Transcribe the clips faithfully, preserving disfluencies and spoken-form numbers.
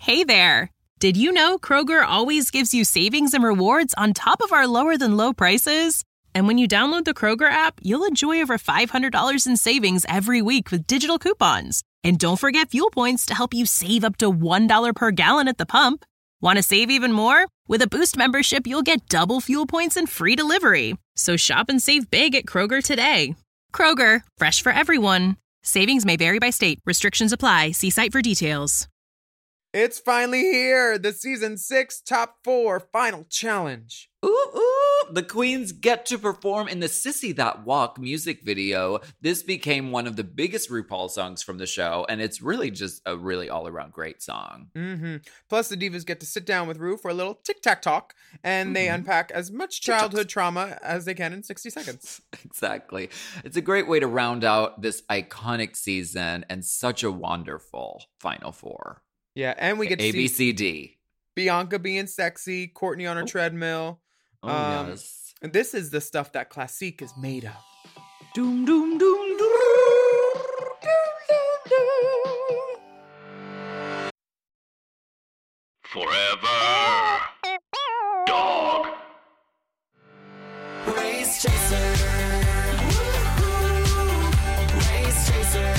Hey there! Did you know Kroger always gives you savings and rewards on top of our lower-than-low prices? And when you download the Kroger app, you'll enjoy over five hundred dollars in savings every week with digital coupons. And don't forget fuel points to help you save up to one dollar per gallon at the pump. Want to save even more? With a Boost membership, you'll get double fuel points and free delivery. So shop and save big at Kroger today. Kroger, fresh for everyone. Savings may vary by state. Restrictions apply. See site for details. It's finally here, the season six top four final challenge. Ooh, ooh, the queens get to perform in the Sissy That Walk music video. This became one of the biggest RuPaul songs from the show, and it's really just a really all-around great song. Mm-hmm. Plus, the divas get to sit down with Ru for a little tic-tac talk, and mm-hmm. they unpack as much childhood trauma as they can in sixty seconds. Exactly. It's a great way to round out this iconic season and such a wonderful Final Four. Yeah, and we get to A, see B, C, D. Bianca being sexy, Courtney on her oh. treadmill. Oh, um, yes. And this is the stuff that Classique is made of. Doom, doom, doom, doom. Forever. Dog. Race chaser. Woo-hoo. Race chaser.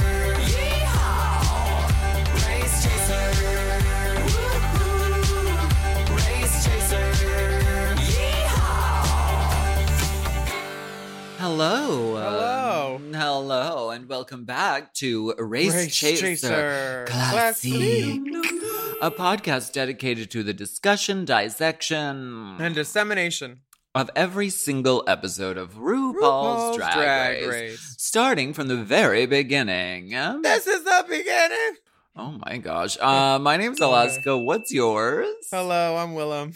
Hello. Hello. Um, hello, and welcome back to Race, Race Chaser, Chaser Classique, a podcast dedicated to the discussion, dissection, and dissemination of every single episode of RuPaul's, RuPaul's Drag, Drag Race, Race, starting from the very beginning. This is the beginning. Oh my gosh. Uh, my name's Alaska. What's yours? Hello, I'm Willem.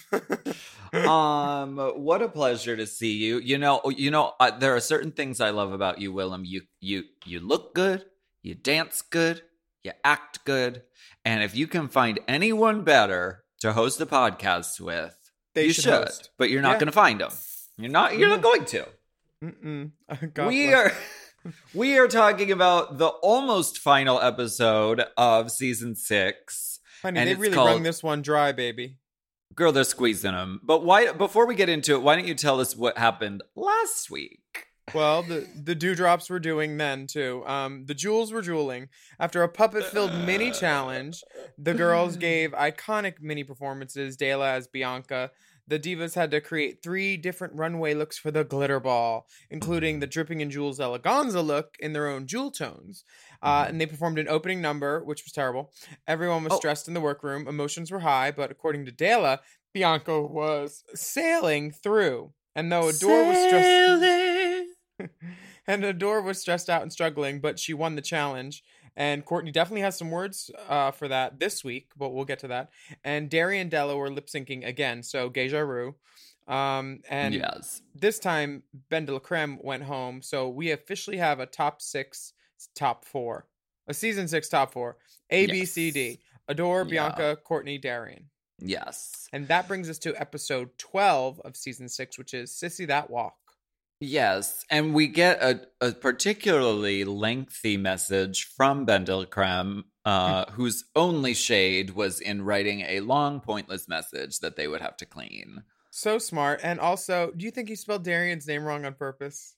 um, what a pleasure to see you. You know, you know, uh, there are certain things I love about you, Willem. You, you, you look good. You dance good. You act good. And if you can find anyone better to host a podcast with, they you should. should. Host. But you're not Yeah. going to find them. You're not. You're not going to. Mm-mm. God we bless. are. We are talking about the almost final episode of season six. Honey, and they it's really called- wrung this one dry, baby. Girl, they're squeezing them. But why? Before we get into it, why don't you tell us what happened last week? Well, the, the dewdrops were doing then, too. Um, the jewels were jeweling. After a puppet-filled mini challenge, the girls gave iconic mini performances, Dela as Bianca. The divas had to create three different runway looks for the glitter ball, including the Dripping in Jewels Eleganza look in their own jewel tones. Uh, and they performed an opening number, which was terrible. Everyone was Oh. stressed in the workroom. Emotions were high, but according to Dela, Bianca was sailing through. And though Adore was stressed... and Adore was stressed out and struggling, but she won the challenge. And Courtney definitely has some words uh, for that this week, but we'll get to that. And Derry and Della were lip syncing again, so Deja Ru. Um, and yes. this time, Ben de la Creme went home, so we officially have a top six, top four. A season six top four. A, B, Yes. C, D. Adore, Yeah. Bianca, Courtney, Darian. Yes. And that brings us to episode twelve of season six, which is Sissy That Walk. Yes, and we get a, a particularly lengthy message from Ben de la Creme, uh, whose only shade was in writing a long, pointless message that they would have to clean. So smart. And also, do you think he spelled Darian's name wrong on purpose?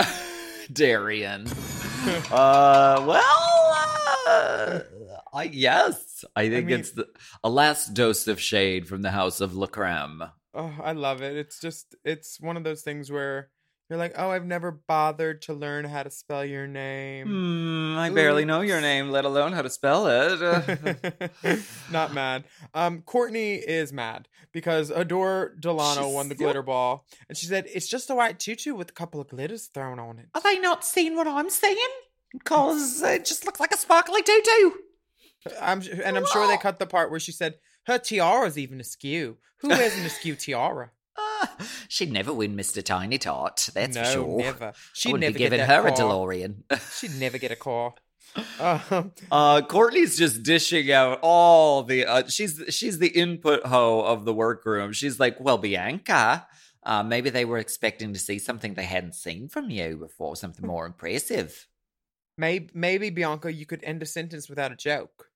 Darian. uh, well, uh, I, yes, I think mean- it's the, a last dose of shade from the house of La Creme. Oh, I love it. It's just, it's one of those things where you're like, oh, I've never bothered to learn how to spell your name. Hmm, I barely know your name, let alone how to spell it. Not mad. Um, Courtney is mad because Adore Delano She's won the so- glitter ball. And she said, it's just a white tutu with a couple of glitters thrown on it. Are they not seeing what I'm seeing? Because it just looks like a sparkly tutu. I'm, and I'm sure they cut the part where she said, her tiara's even askew. Who wears an askew tiara? Uh, she'd never win Mister Tiny Tot, that's no, for sure. never. I She'd wouldn't never be giving get her that a call. DeLorean. She'd never get a call. Um, uh, Courtney's just dishing out all the. Uh, she's she's the input hoe of the workroom. She's like, well, Bianca, uh, maybe they were expecting to see something they hadn't seen from you before, something more impressive. maybe, maybe Bianca, you could end a sentence without a joke.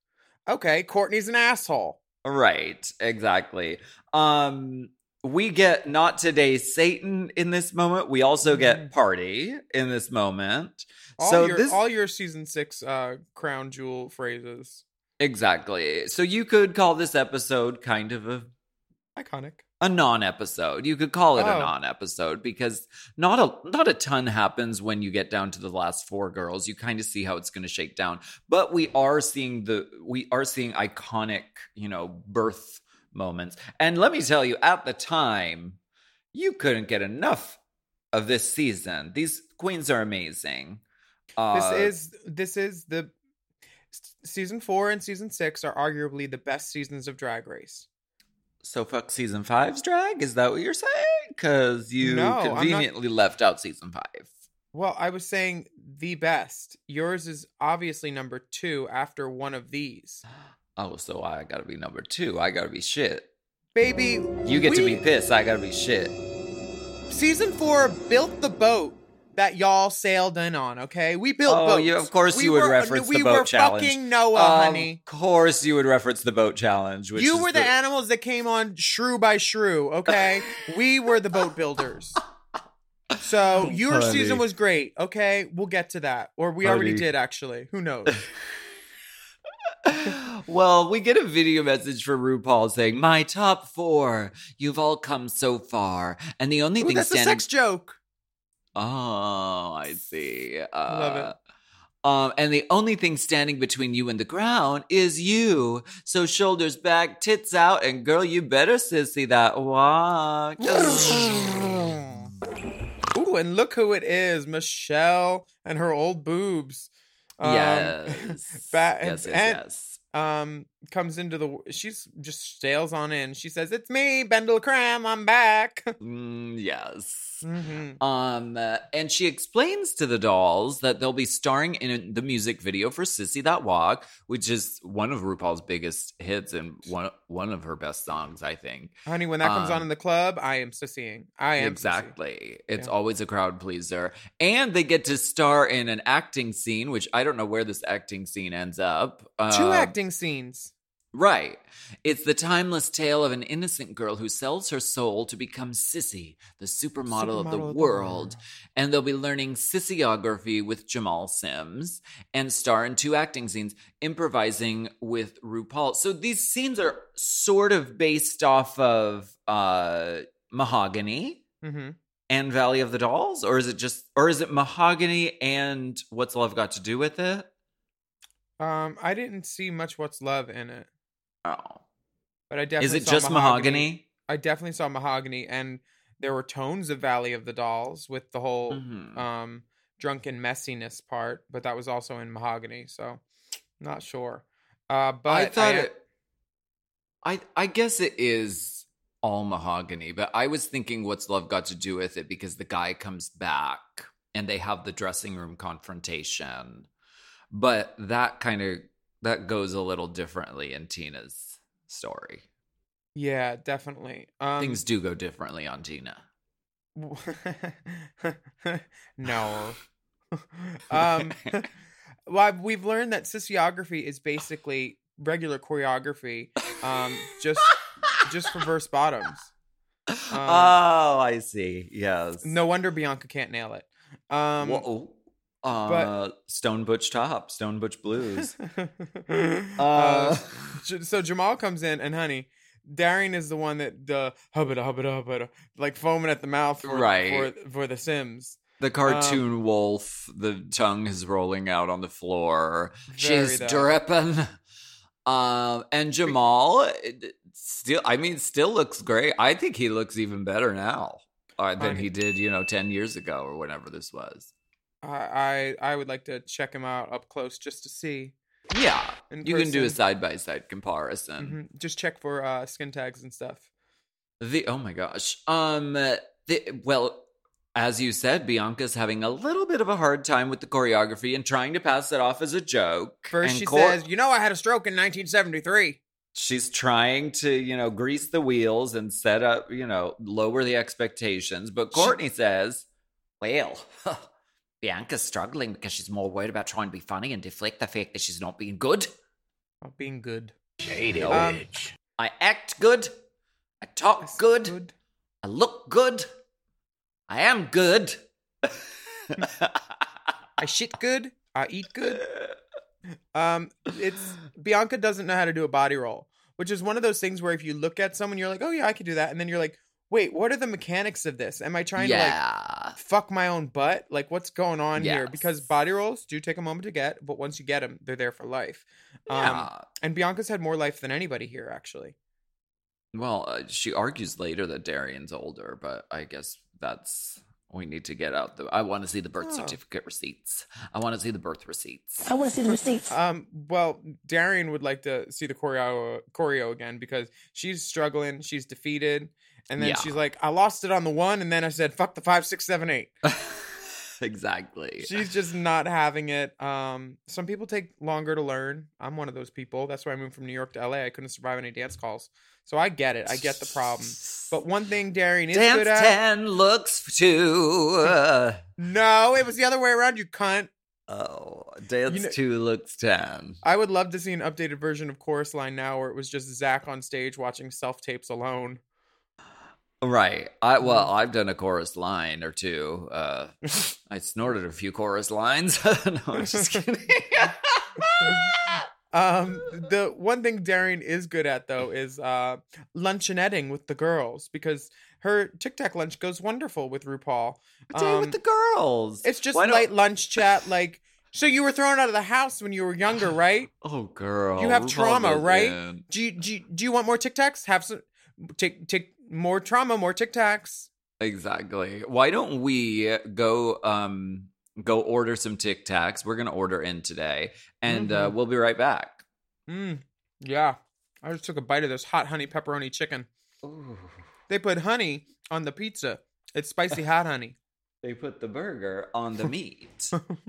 Okay, Courtney's an asshole. Right, exactly. Um, we get not today Satan in this moment. We also get party in this moment. All so your this all your season six uh, crown jewel phrases. exactly. So you could call this episode kind of a Iconic. a non-episode. You could call it a Oh. non-episode because not a not a ton happens when you get down to the last four girls. You kind of see how it's going to shake down. But we are seeing the we are seeing iconic, you know, birth moments. And let me tell you, at the time, you couldn't get enough of this season. These queens are amazing. Uh, This is this is the s- season four and season six are arguably the best seasons of Drag Race. so fuck season five's drag? Is that what you're saying? Because you No, I'm not- conveniently left out season five. Well, I was saying the best. Yours is obviously number two after one of these. Oh, so I gotta be number two. I gotta be shit. Baby, You get to we- be pissed. I gotta be shit. Season four built the boat that y'all sailed in on, okay? We built Oh, boats. you- of course We you would were- reference we the boat were challenge. fucking Noah, honey. Of course, you would reference the boat challenge. Which You is were the, animals that came on shrew by shrew, okay? We were the boat builders. So your Honey. season was great, okay? We'll get to that. Or we already Honey. did, actually. Who knows? Well, we get a video message from RuPaul saying, "My top four. You've all come so far, and the only Ooh, thing that's a standing." sex joke. Oh, I see. Uh, Love it. Um, and the only thing standing between you and the ground is you. So shoulders back, tits out, and girl, you better sissy that walk. Ooh, and look who it is. Michelle and her old boobs. Um, Yes. Ba- yes, yes, and- yes. um comes into the she's just sails on in. She says, "It's me, Bendel Cram, I'm back." Mm, yes. Mhm. Um, uh, and she explains to the dolls that they'll be starring in the music video for Sissy That Walk, which is one of RuPaul's biggest hits and one one of her best songs, I think. Honey, when that comes on Um, in the club, I am sissying. I am sissy. Exactly. It's Yeah. always a crowd pleaser. And they get to star in an acting scene, which I don't know where this acting scene ends up. Two Uh, acting scenes. Right. It's the timeless tale of an innocent girl who sells her soul to become Sissy, the supermodel, of the Supermodel of the world. world. And they'll be learning sissiography with Jamal Sims and star in two acting scenes, improvising with RuPaul. So these scenes are sort of based off of uh, Mahogany Mm-hmm. and Valley of the Dolls? Or is it just, or is it Mahogany and What's Love Got to Do with it? Um, I didn't see much What's Love in it, Oh. but I definitely Is it saw just Mahogany? I definitely saw Mahogany, and there were tones of Valley of the Dolls with the whole Mhm. um drunken messiness part, but that was also in Mahogany, so not sure. Uh, but I thought I- it. I I guess it is all Mahogany, but I was thinking, what's love got to do with it? Because the guy comes back and they have the dressing room confrontation, but that kind of that goes a little differently in Tina's story. yeah, definitely. Um, Things do go differently on Tina. no. um, well, I've- we've learned that sissiography is basically regular choreography, um, just just for verse bottoms. Um, oh, I see. Yes. No wonder Bianca can't nail it. Um, Whoa. Uh, but- Stone Butch Top, Stone Butch Blues. uh, J- so Jamal comes in, and honey, Darian is the one that the hubbada hubbada hubbada, like foaming at the mouth for, Right. for for the Sims. The cartoon wolf, the tongue is rolling out on the floor. Very She's that. dripping. Um, and Jamal it- still, I mean, still looks great. I think he looks even better now uh, than Honey. he did, you know, ten years ago or whenever this was. I, I I would like to check him out up close just to see. Yeah, In you can do a person. side by side comparison. Mhm. Just check for uh, skin tags and stuff. The oh my gosh. Um the, well, as you said, Bianca's having a little bit of a hard time with the choreography and trying to pass it off as a joke. First, And she Cor- says, "You know, I had a stroke in nineteen seventy-three." she's trying to, you know, grease the wheels and set up, you know, lower the expectations. But Courtney says, well, Bianca's struggling because she's more worried about trying to be funny and deflect the fact that she's not being good. Oh, being good. Shady Um, bitch. I act good. I talk good. I look good. I am good. I shit good. I eat good. Um, it's Bianca doesn't know how to do a body roll, which is one of those things where if you look at someone, you're like, oh yeah, I could do that, and then you're like, wait, what are the mechanics of this? Am I trying to yeah. like fuck my own butt? Like, what's going on here? Yes. Because body rolls do take a moment to get, but once you get them, they're there for life. Um, Yeah. and Bianca's had more life than anybody here, actually. Well, uh, she argues later that Darian's older, but I guess that's we need to get out the. I want to see the birth Oh. certificate receipts. I want to see the birth receipts. I want to see the receipts. Um, well, Darian would like to see the choreo, choreo again because she's struggling, she's defeated, and then Yeah. she's like, I lost it on the one, and then I said, fuck the five, six, seven, eight. Exactly. She's just not having it. Um, some people take longer to learn. I'm one of those people. That's why I moved from New York to L A. I couldn't survive any dance calls. So I get it. I get the problem. But one thing Darian is Dance good at. ten looks two. Uh, No, it was the other way around, you cunt. oh, dance You know- two looks ten. I would love to see an updated version of Chorus Line now where it was just Zach on stage watching self tapes alone. Right. I well, I've done a chorus line or two. Uh, I snorted a few chorus lines. No, I'm just kidding. Um, the one thing Darian is good at though is uh luncheonetting with the girls because her Tic Tac lunch goes wonderful with RuPaul. Day Um, with the girls. It's just Why don't- light lunch chat. Like, so you were thrown out of the house when you were younger, right? Oh, girl. You have RuPaul trauma, goes right? in. Do you, do you, do you want more Tic Tacs? Have some, take take more trauma, more Tic Tacs. Exactly. Why don't we go um go order some Tic Tacs? We're gonna order in today, and uh, Mhm. we'll be right back. Mm, yeah. I just took a bite of this hot honey pepperoni chicken. Ooh. They put honey on the pizza. It's spicy hot honey. They put the burger on the meat.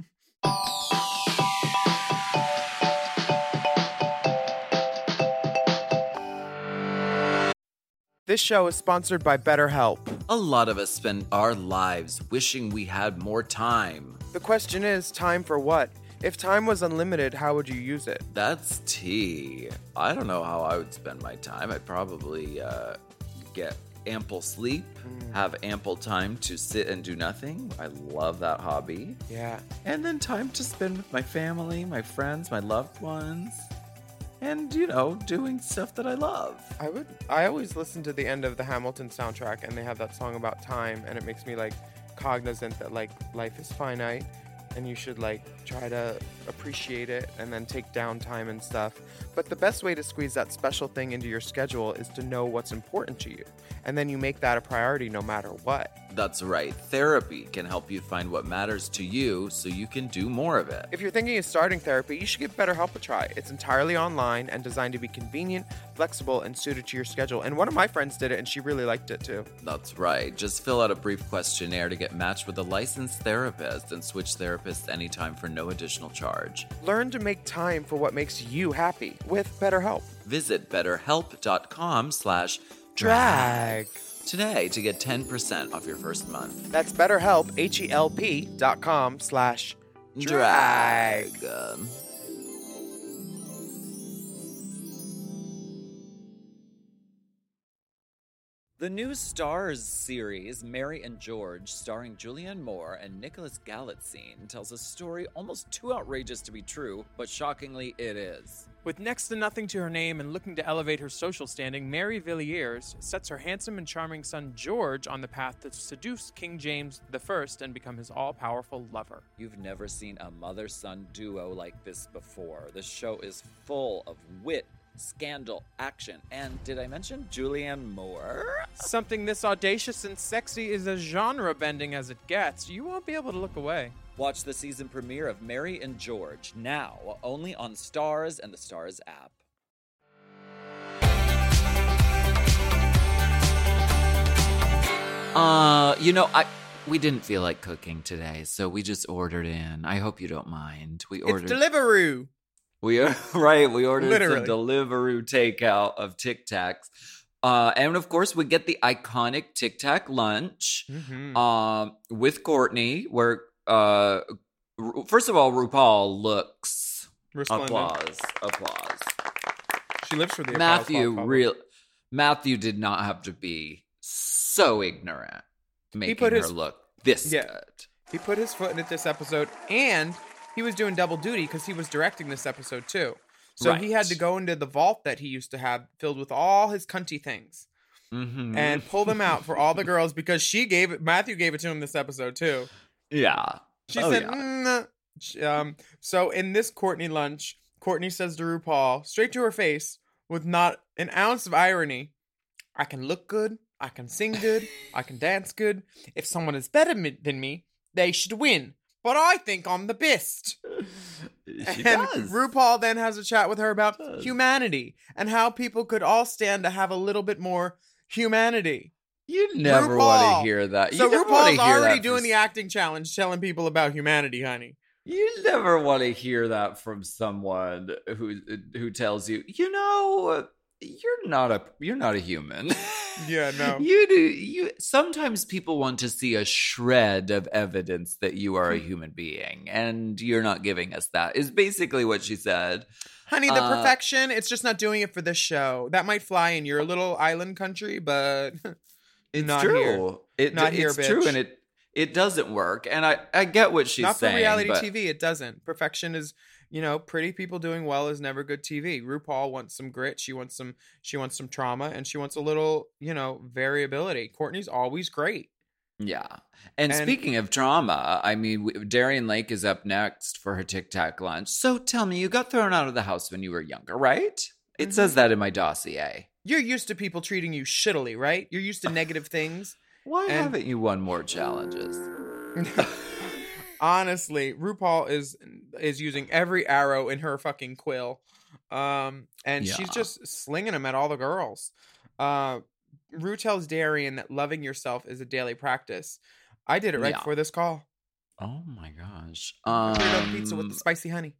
This show is sponsored by BetterHelp. A lot of us spend our lives wishing we had more time. The question is, time for what? If time was unlimited, how would you use it? That's tea. I don't know how I would spend my time. I'd probably uh, get ample sleep, have ample time to sit and do nothing. I love that hobby. Yeah. And then time to spend with my family, my friends, my loved ones. And, you know, doing stuff that I love. I would. I always listen to the end of the Hamilton soundtrack, and they have that song about time, and it makes me like cognizant that like life is finite, and you should like try to appreciate it, and then take downtime and stuff. But the best way to squeeze that special thing into your schedule is to know what's important to you, and then you make that a priority no matter what. That's right. Therapy can help you find what matters to you so you can do more of it. If you're thinking of starting therapy, you should give BetterHelp a try. It's entirely online and designed to be convenient, flexible, and suited to your schedule. And one of my friends did it, and she really liked it too. That's right. Just fill out a brief questionnaire to get matched with a licensed therapist and switch therapists anytime for no additional charge. Learn to make time for what makes you happy with BetterHelp. Visit betterhelp.com slash Drag. today to get ten percent off your first month. That's BetterHelp, H-E-L-P dot com slash drag. Um, The new Stars series, Mary and George, starring Julianne Moore and Nicholas Galitzine, tells a story almost too outrageous to be true, but shockingly it is. With next to nothing to her name and looking to elevate her social standing, Mary Villiers sets her handsome and charming son George on the path to seduce King James the First and become his all-powerful lover. You've never seen a mother-son duo like this before. The show is full of wit, scandal, action, and did I mention Julianne Moore? Something this audacious and sexy is as genre-bending as it gets. You won't be able to look away. Watch the season premiere of Mary and George now, only on Stars and the Stars app. Uh, you know, I we didn't feel like cooking today, so we just ordered in. I hope you don't mind. We ordered It's Deliveroo. We are right. We ordered Literally. some Deliveroo takeout of Tic Tacs, uh, and of course, we get the iconic Tic Tac lunch Mm-hmm. um, with Courtney. Where uh, Ru- first of all, RuPaul looks Resplendent. applause, applause. She lives for the applause Matthew pop real Matthew did not have to be so ignorant, making put her his- look this Yeah. good. He put his foot in it this episode, and he was doing double duty because he was directing this episode too. So he had Right. to go into the vault that he used to have filled with all his cunty things Mm-hmm. and pull them out for all the girls because she gave it. Matthew gave it to him this episode too. yeah. She Oh, said, yeah. "Mm, She- Um, so in this Courtney lunch, Courtney says to RuPaul, straight to her face, with not an ounce of irony, I can look good, I can sing good, I can dance good. If someone is better mi- than me, they should win. But I think I'm the best. She And does. RuPaul then has a chat with her about Does. humanity and how people could all stand to have a little bit more humanity. You never want RuPaul. to hear that. You So never wanna RuPaul's hear already that doing from the acting challenge, telling people about humanity, honey. You never want to hear that from someone who who tells you, you know, you're not a you're not a human. Yeah, no. You do you sometimes people want to see a shred of evidence that you are a human being, and you're not giving us that. Is basically what she said. Honey, the Uh, perfection, it's just not doing it for this show. That might fly in your little island country, but It's not true. here. It, Not here, it's true, bitch. and it it doesn't work. And I I get what she's Not for saying. reality but T V, it doesn't. Perfection is, you know, pretty people doing well is never good T V. RuPaul wants some grit, she wants some she wants some trauma, and she wants a little, you know, variability. Courtney's always great. Yeah. And, And- speaking of trauma, I mean, w- Darian Lake is up next for her Tic Tac lunch. So tell me, you got thrown out of the house when you were younger, right? It Mhm. says that in my dossier. You're used to people treating you shittily, right? You're used to negative things. Why And- haven't you won more challenges? Honestly, RuPaul is is using every arrow in her fucking quill, um, and she's Yeah. just slinging them at all the girls. Uh, Ru tells Darian that loving yourself is a daily practice. I did it right Yeah. before this call. Oh my gosh. I put it on pizza with Um, the spicy honey.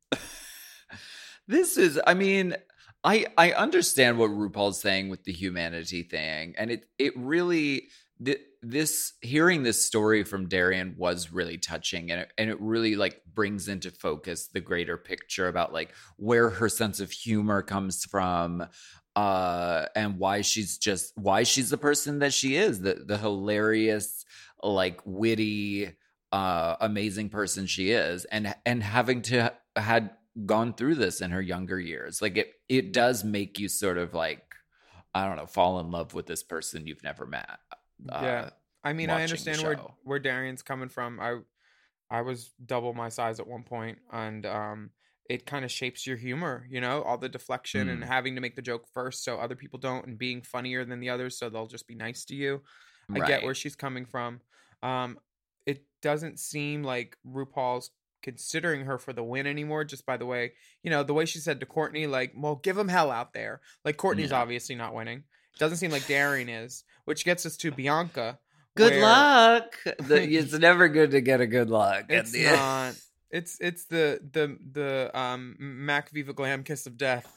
This is, I mean, I I understand what RuPaul's saying with the humanity thing, and it it really th- this hearing this story from Darian was really touching, and it, and it really like brings into focus the greater picture about like where her sense of humor comes from, uh, and why she's just why she's the person that she is, the the hilarious, like witty, uh, amazing person she is, and and having to had gone through this in her younger years. Like it it does make you sort of like, I don't know, fall in love with this person you've never met. Uh, Yeah. I mean, I watching the understand where show. where Darian's coming from. I I was double my size at one point, and um, it kind of shapes your humor. You know, all the deflection and Mm. having to make the joke first, so other people don't, and being funnier than the others, so they'll just be nice to you. I get Right. where she's coming from. Um, it doesn't seem like RuPaul's considering her for the win anymore, just by the way, you know, the way she said to Courtney, like, well, give them hell out there. Like, Courtney's Yeah. obviously not winning. It doesn't seem like Darian is, which gets us to Bianca. Good where luck. The- it's never good to get a good luck. at It's the end. not. It's it's the the the um Mac Viva Glam kiss of death.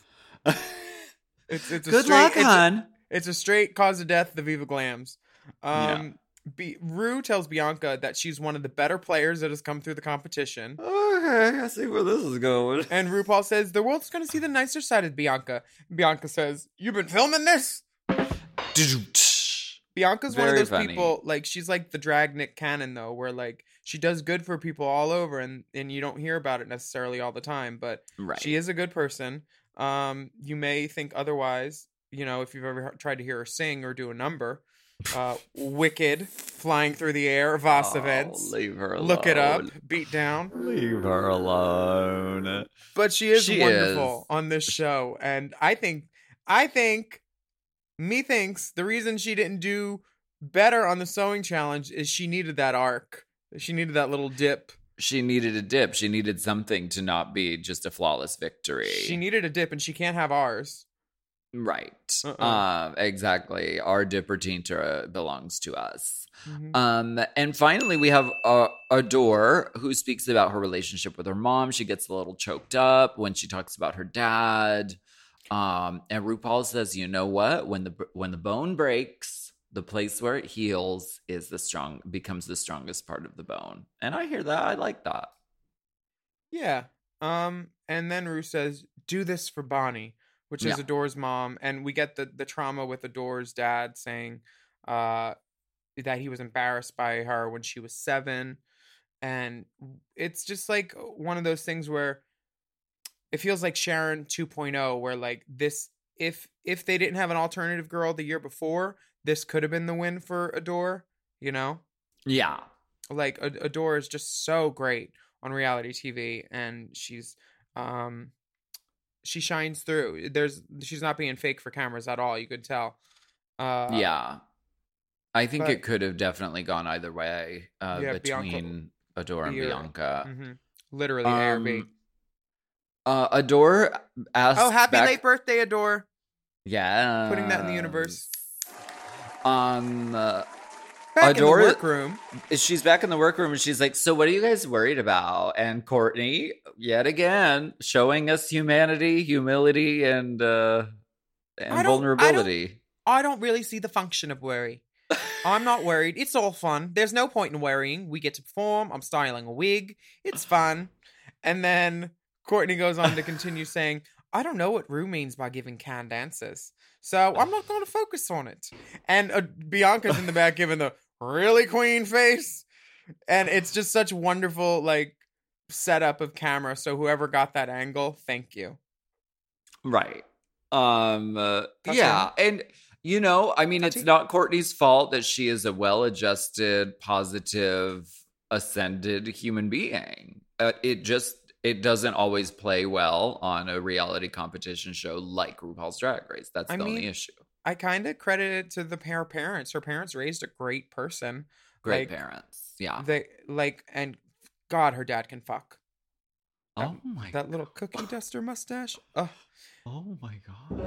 It's it's a Good straight, luck, it's a- hon. It's a straight cause of death, the Viva Glams. Yeah. Um, B- Rue tells Bianca that she's one of the better players that has come through the competition. Okay, I see where this is going. And RuPaul says, the world's going to see the nicer side of Bianca. Bianca says, you've been filming this? Bianca's one of Very those funny. people, like, she's like the drag Nick Cannon, though, where, like, she does good for people all over, and, and you don't hear about it necessarily all the time, but Right. she is a good person. Um, you may think otherwise, you know, if you've ever tried to hear her sing or do a number. Uh, Wicked, flying through the air, Voss Oh, events. leave her alone. Look it up, beat down. Leave her alone. But she is She wonderful is. on this show, and I think, I think, me thinks the reason she didn't do better on the sewing challenge is she needed that arc. She needed that little dip. She needed a dip. She needed something to not be just a flawless victory. She needed a dip, and she can't have ours. Right. Uh-uh. Um, exactly. Our Dippertinta belongs to us. Mhm. Um, and finally, we have uh, Adore, who speaks about her relationship with her mom. She gets a little choked up when she talks about her dad. Um, and RuPaul says, "You know what? When the when the bone breaks, the place where it heals is the strong becomes the strongest part of the bone." And I hear that. I like that. Yeah. Um, and then Rue says, "Do this for Bonnie," which is Yeah. Adore's mom, and we get the the trauma with Adore's dad saying uh, that he was embarrassed by her when she was seven, and it's just like one of those things where it feels like Sharon two point oh, where like this, if if they didn't have an alternative girl the year before, this could have been the win for Adore, you know? Yeah. Like Ad- Adore is just so great on reality T V, and she's um she shines through. There's she's not being fake for cameras at all, you could tell. Uh Yeah. I think but- it could have definitely gone either way uh, Yeah, Bianca- between Adore and Beer. Bianca. hmm Literally A or B. Um, uh, Adore asked Oh, happy back- late birthday, Adore. Yeah. Putting that in the universe. Um, uh, Back Adore- in the workroom. she's back in the workroom and she's like, so what are you guys worried about? And Courtney, yet again, showing us humanity, humility, and uh and I don't- I don't- vulnerability. I don't really see the function of worry. I'm not worried. It's all fun. There's no point in worrying. We get to perform. I'm styling a wig. It's fun. And then Courtney goes on to continue saying, I don't know what Rue means by giving canned answers, so I'm not going to focus on it. And uh, Bianca's in the back giving the really queen face. And it's just such wonderful, like, setup of camera. So whoever got that angle, thank you. Right. Um uh, Touch yeah, and you know, I mean, it's Touchy? not Courtney's fault that she is a well-adjusted, positive, ascended human being. Uh, it just it doesn't always play well on a reality competition show like RuPaul's Drag Race. That's I the mean, only issue. I kind of credit it to the pair of parents. Her parents raised a great person. Great like, parents. Yeah. They like, and God, her dad can fuck. Oh my That little cookie duster mustache. Oh. Oh my god.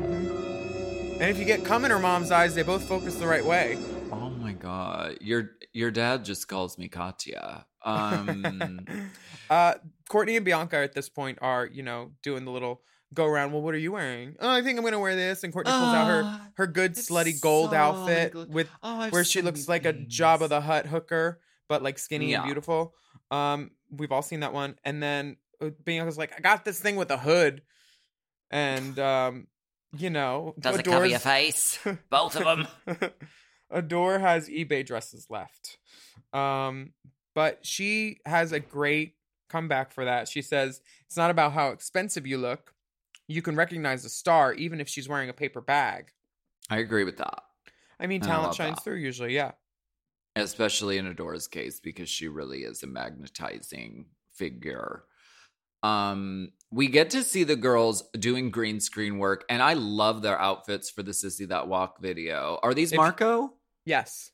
And if you get cum in her mom's eyes, they both focus the right way. Oh my god. Your your dad just calls me Katya. Um uh, Courtney and Bianca at this point are, you know, doing the little go around. Well, what are you wearing? Oh, I think I'm gonna wear this. And Courtney pulls out her Ah, her good it's slutty gold so outfit good. with Oh, I have where she so looks many like a things. Jabba the Hutt hooker, but like skinny Yeah. and beautiful. Um, we've all seen that one. And then uh, Bianca's like, I got this thing with a hood, and um, you know, Does it cover your Adore's- face? Both of them. Adore has eBay dresses left. Um, but she has a great comeback for that. She says, it's not about how expensive you look. You can recognize a star even if she's wearing a paper bag. I agree with that. I mean, I talent love shines that. through usually, yeah. Especially in Adora's case, because she really is a magnetizing figure. Um, we get to see the girls doing green screen work, and I love their outfits for the Sissy That Walk video. Are these If- Marco? Yes.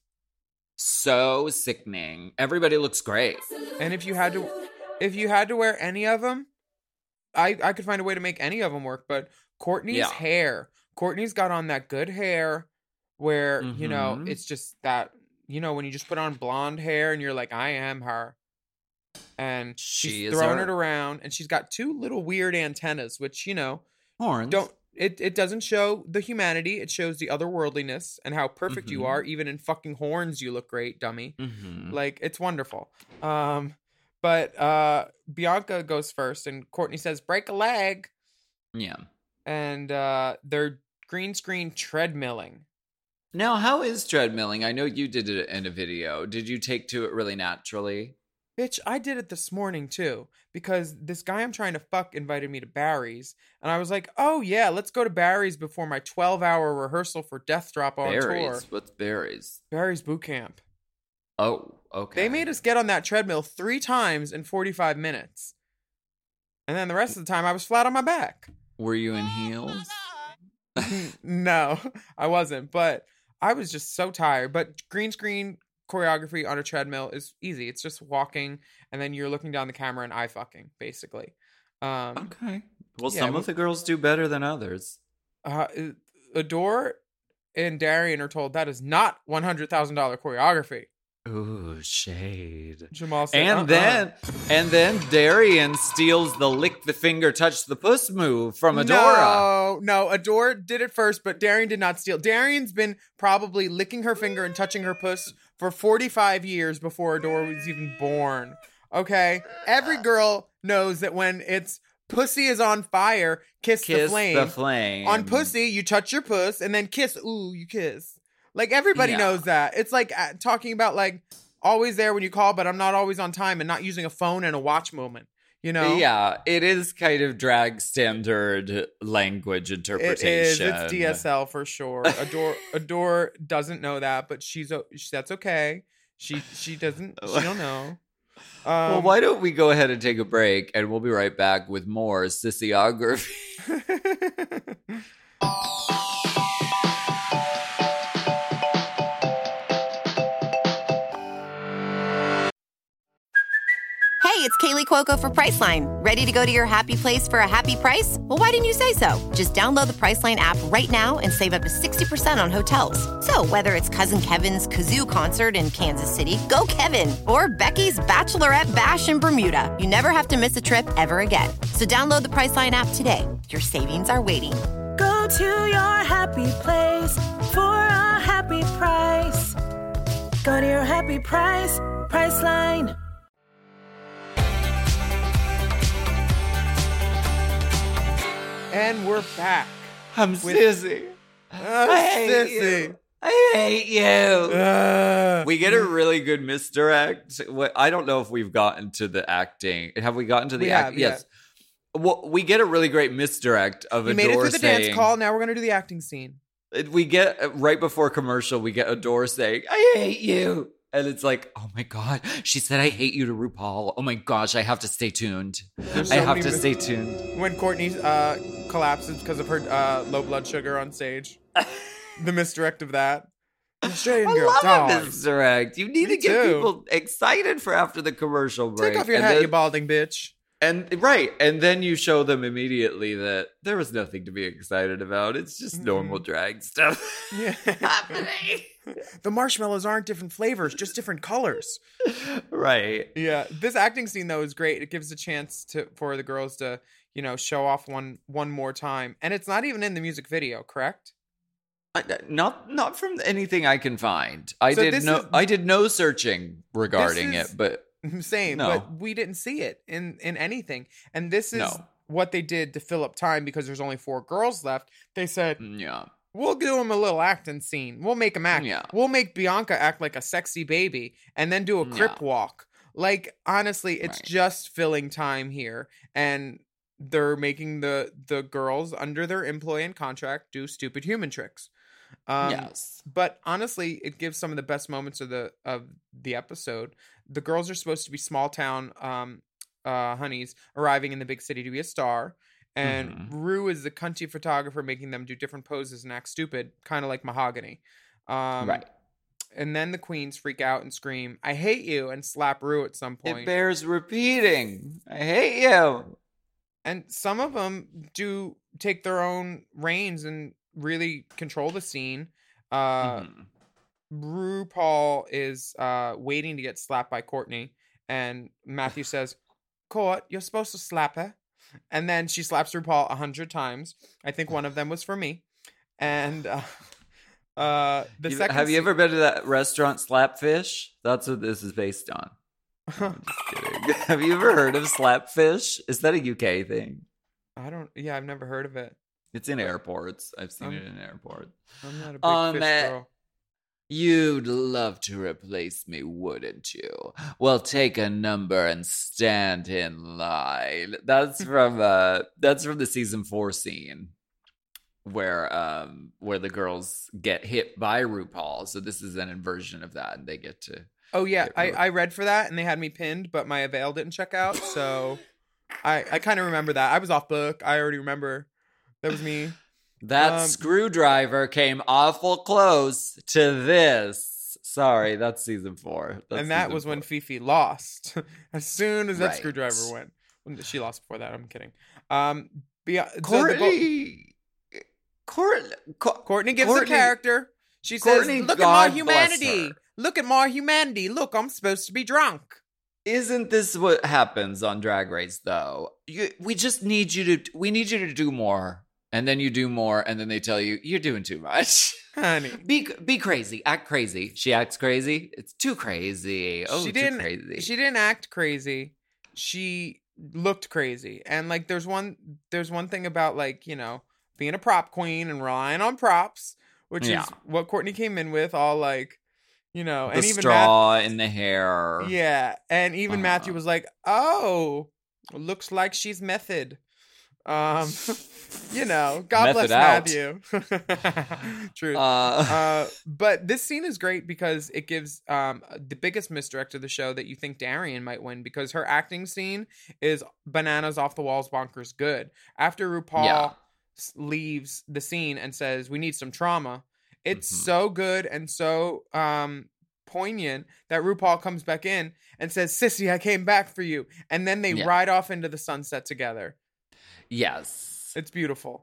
So sickening. Everybody looks great. And if you had to if you had to wear any of them, I I could find a way to make any of them work, but Courtney's Yeah. hair. Courtney's got on that good hair where, you know, Mhm. it's just that, you know, when you just put on blonde hair and you're like, I am her. And She she's is throwing her. it around, and she's got two little weird antennas, which, you know, Horns. don't it, it doesn't show the humanity, it shows the otherworldliness and how perfect you Mhm. are. Even in fucking horns, you look great, dummy. Mhm. Like, it's wonderful. Um, but uh, Bianca goes first, and Courtney says, break a leg. Yeah. And uh, they're green screen treadmilling. Now, how is treadmilling? I know you did it in a video. Did you take to it really naturally? Bitch, I did it this morning too, because this guy I'm trying to fuck invited me to Barry's, and I was like, oh yeah, let's go to Barry's before my twelve hour rehearsal for Death Drop on tour. Berries. What's berries? Barry's boot camp. Oh, okay. They made us get on that treadmill three times in forty-five minutes. And then the rest of the time I was flat on my back. Were you in heels? No, I wasn't, but I was just so tired. But green screen choreography on a treadmill is easy. It's just walking, and then you're looking down the camera and eye fucking, basically. Um, Okay. Well, Yeah, some we- of the girls do better than others. uh, Adore and Darian are told that is not one hundred thousand dollars choreography. Ooh, shade. Jamal said, And "Uh-uh." then, and then Darian steals the lick the finger, touch the puss move from Adora. No, no, Adore did it first, but Darian did not steal. Darian's been probably licking her finger and touching her puss for forty-five years before Adore was even born. Okay? Every girl knows that when it's pussy is on fire, kiss, Kiss the flame. the flame. On pussy, you touch your puss and then kiss. Ooh, you kiss. Like, everybody Yeah. knows that. It's like uh, talking about, like, always there when you call, but I'm not always on time, and not using a phone and a watch moment. You know? Yeah, it is kind of drag standard language It interpretation. is. It's D S L for sure. Adore Adore doesn't know that, but she's o- that's okay. She she doesn't. She don't know. Um, Well, why don't we go ahead and take a break, and we'll be right back with more Sissiography. Hey, it's Kaylee Cuoco for Priceline. Ready to go to your happy place for a happy price? Well, why didn't you say so? Just download the Priceline app right now and save up to sixty percent on hotels. So whether it's Cousin Kevin's Kazoo concert in Kansas City, go Kevin, or Becky's Bachelorette Bash in Bermuda, you never have to miss a trip ever again. So download the Priceline app today. Your savings are waiting. Go to your happy place for a happy price. Go to your happy price, Priceline. and we're back. I'm With- Sissy. Uh, I hate sissy. you. I hate you. Uh, We get a really good misdirect. What- I don't know if we've gotten to the acting. Have we gotten to the We act? have, yeah. Yes. Well, we get a really great misdirect of we Adore made it through the saying, dance call. Now we're gonna do the acting scene. We get uh, right before commercial, we get Adore saying, "I hate you," and it's like, "Oh my god, she said I hate you to RuPaul." Oh my gosh, I have to stay tuned. There's I so have many to mis- stay tuned. When Courtney uh, collapses because of her uh, low blood sugar on stage, the misdirect of that. Australian I girl, love a dog. misdirect. You need Me to get too. people excited for after the commercial break. Take off your And hat, then- you balding bitch. And right, and then you show them immediately that there was nothing to be excited about. It's just normal drag stuff Yeah. happening. The marshmallows aren't different flavors, just different colors. Right. Yeah, this acting scene though is great. It gives a chance to for the girls to, you know, show off one one more time, and it's not even in the music video, correct? I- Not not from anything I can find. I So did this no is- I did no searching regarding This is- it, but Same, No. but we didn't see it in in anything. And this is No. what they did to fill up time because there's only four girls left. They said, yeah. we'll do them a little acting scene. We'll make them act. Yeah. We'll make Bianca act like a sexy baby and then do a crip Yeah. walk. Like, honestly, it's Right. just filling time here. And they're making the the girls under their employee and contract do stupid human tricks. Um, yes. But honestly, it gives some of the best moments of the of the episode. The girls are supposed to be small town um, uh, honeys arriving in the big city to be a star. And Mhm. Rue is the cunty photographer making them do different poses and act stupid, kind of like Mahogany. Um, Right. And then the queens freak out and scream, "I hate you," and slap Rue at some It point. bears repeating. I hate you. And some of them do take their own reins and really control the scene. Uh, Mhm. RuPaul is uh, waiting to get slapped by Courtney, and Matthew says, "Court, you're supposed to slap her." And then she slaps RuPaul a hundred times. I think one of them was for me. And uh, uh, the You- second, have you se- ever been to that restaurant Slapfish? That's what this is based on. I'm just kidding. Have you ever heard of Slapfish? Is that a U K thing? I don't. Yeah, I've never heard of it. It's in airports. I've seen Um, it in airports. I'm not a big Um, fish uh, girl. You'd love to replace me, wouldn't you? Well, take a number and stand in line. That's from uh that's from the season four scene where um where the girls get hit by RuPaul. So this is an inversion of that, and they get to Oh yeah, get I, Ru- I read for that, and they had me pinned, but my avail didn't check out, so I I kind of remember that. I was off book. I already remember. That was me. that Um, screwdriver came awful close to this. Sorry, that's season four. That's And that season was when four. Fifi lost. As soon as that Right. screwdriver went. When- She lost before that. I'm kidding. Um, Bea- so the go- Courtney. Court, Co- Courtney gives Courtney- a character. She Courtney, says, "Look God at my bless humanity. her. Look at my humanity. Look, I'm supposed to be drunk." Isn't this what happens on Drag Race, though? You, we just need you to. We need you to do more, and then you do more, and then they tell you you're doing too much. Honey. Be be crazy, act crazy. She acts crazy. It's too crazy. Oh, she too didn't crazy. She didn't act crazy. She looked crazy. And like there's one there's one thing about like, you know, being a prop queen and relying on props, which Yeah. is what Courtney came in with, all like, you know, The and even straw in the hair. Matt, yeah, and even Uh-huh. Matthew was like, "Oh, looks like she's method." Um, you know, God Method bless out. Matthew. True. Uh, Uh, but this scene is great because it gives um the biggest misdirect of the show that you think Darian might win, because her acting scene is bananas, off the walls, bonkers good. After RuPaul Yeah. s- leaves the scene and says, "We need some trauma," it's Mhm. so good and so um poignant that RuPaul comes back in and says, "Sissy, I came back for you," and then they Yeah. ride off into the sunset together. yes. It's beautiful.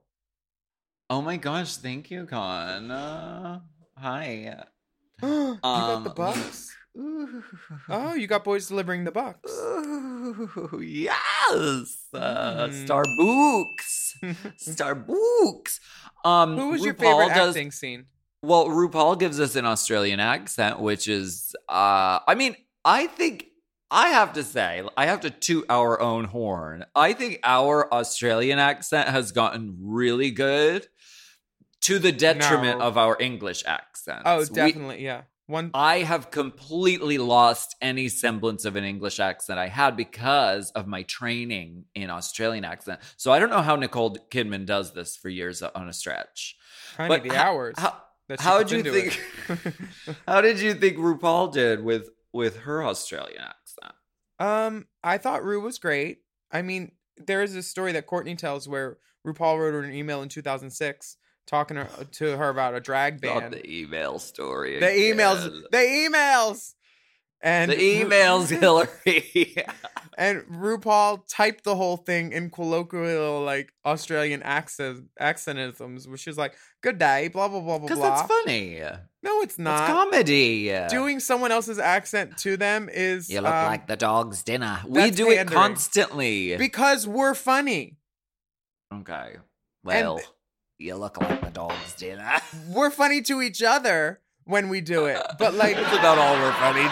Oh my gosh, thank you, Con. Uh, hi. You got the Um, bucks. Ooh. Oh, you got boys delivering the bucks. Ooh, yes. Uh, Mm. Starbooks. Starbooks. Um, Who was your RuPaul favorite does- acting scene? Well, RuPaul gives us an Australian accent, which is, uh, I mean, I think, I have to say, I have to toot our own horn. I think our Australian accent has gotten really good to the detriment No. of our English accents. Oh, We- definitely, yeah. One. I have completely lost any semblance of an English accent I had because of my training in Australian accent. So I don't know how Nicole Kidman does this for years on a stretch. Honey, But the ho- hours. How, that she how puts did you into think? it. How did you think RuPaul did with with her Australian accent? Um, I thought Ru was great. I mean, there is this story that Courtney tells where RuPaul wrote her an email in two thousand six talking her, to her about a drag Not band. the email story. The again. emails, the emails, and The emails, Hillary. and RuPaul typed the whole thing in colloquial like Australian accent accentisms, which is like "good day," blah blah blah blah Because blah. that's funny. No, it's It's not. comedy. Doing someone else's accent to them is You look um, like the dog's dinner. We that's do it pandering. constantly. because we're funny. Okay. Well, And- you look like the dog's dinner. We're funny to each other when we do it, but like That's about all we're funny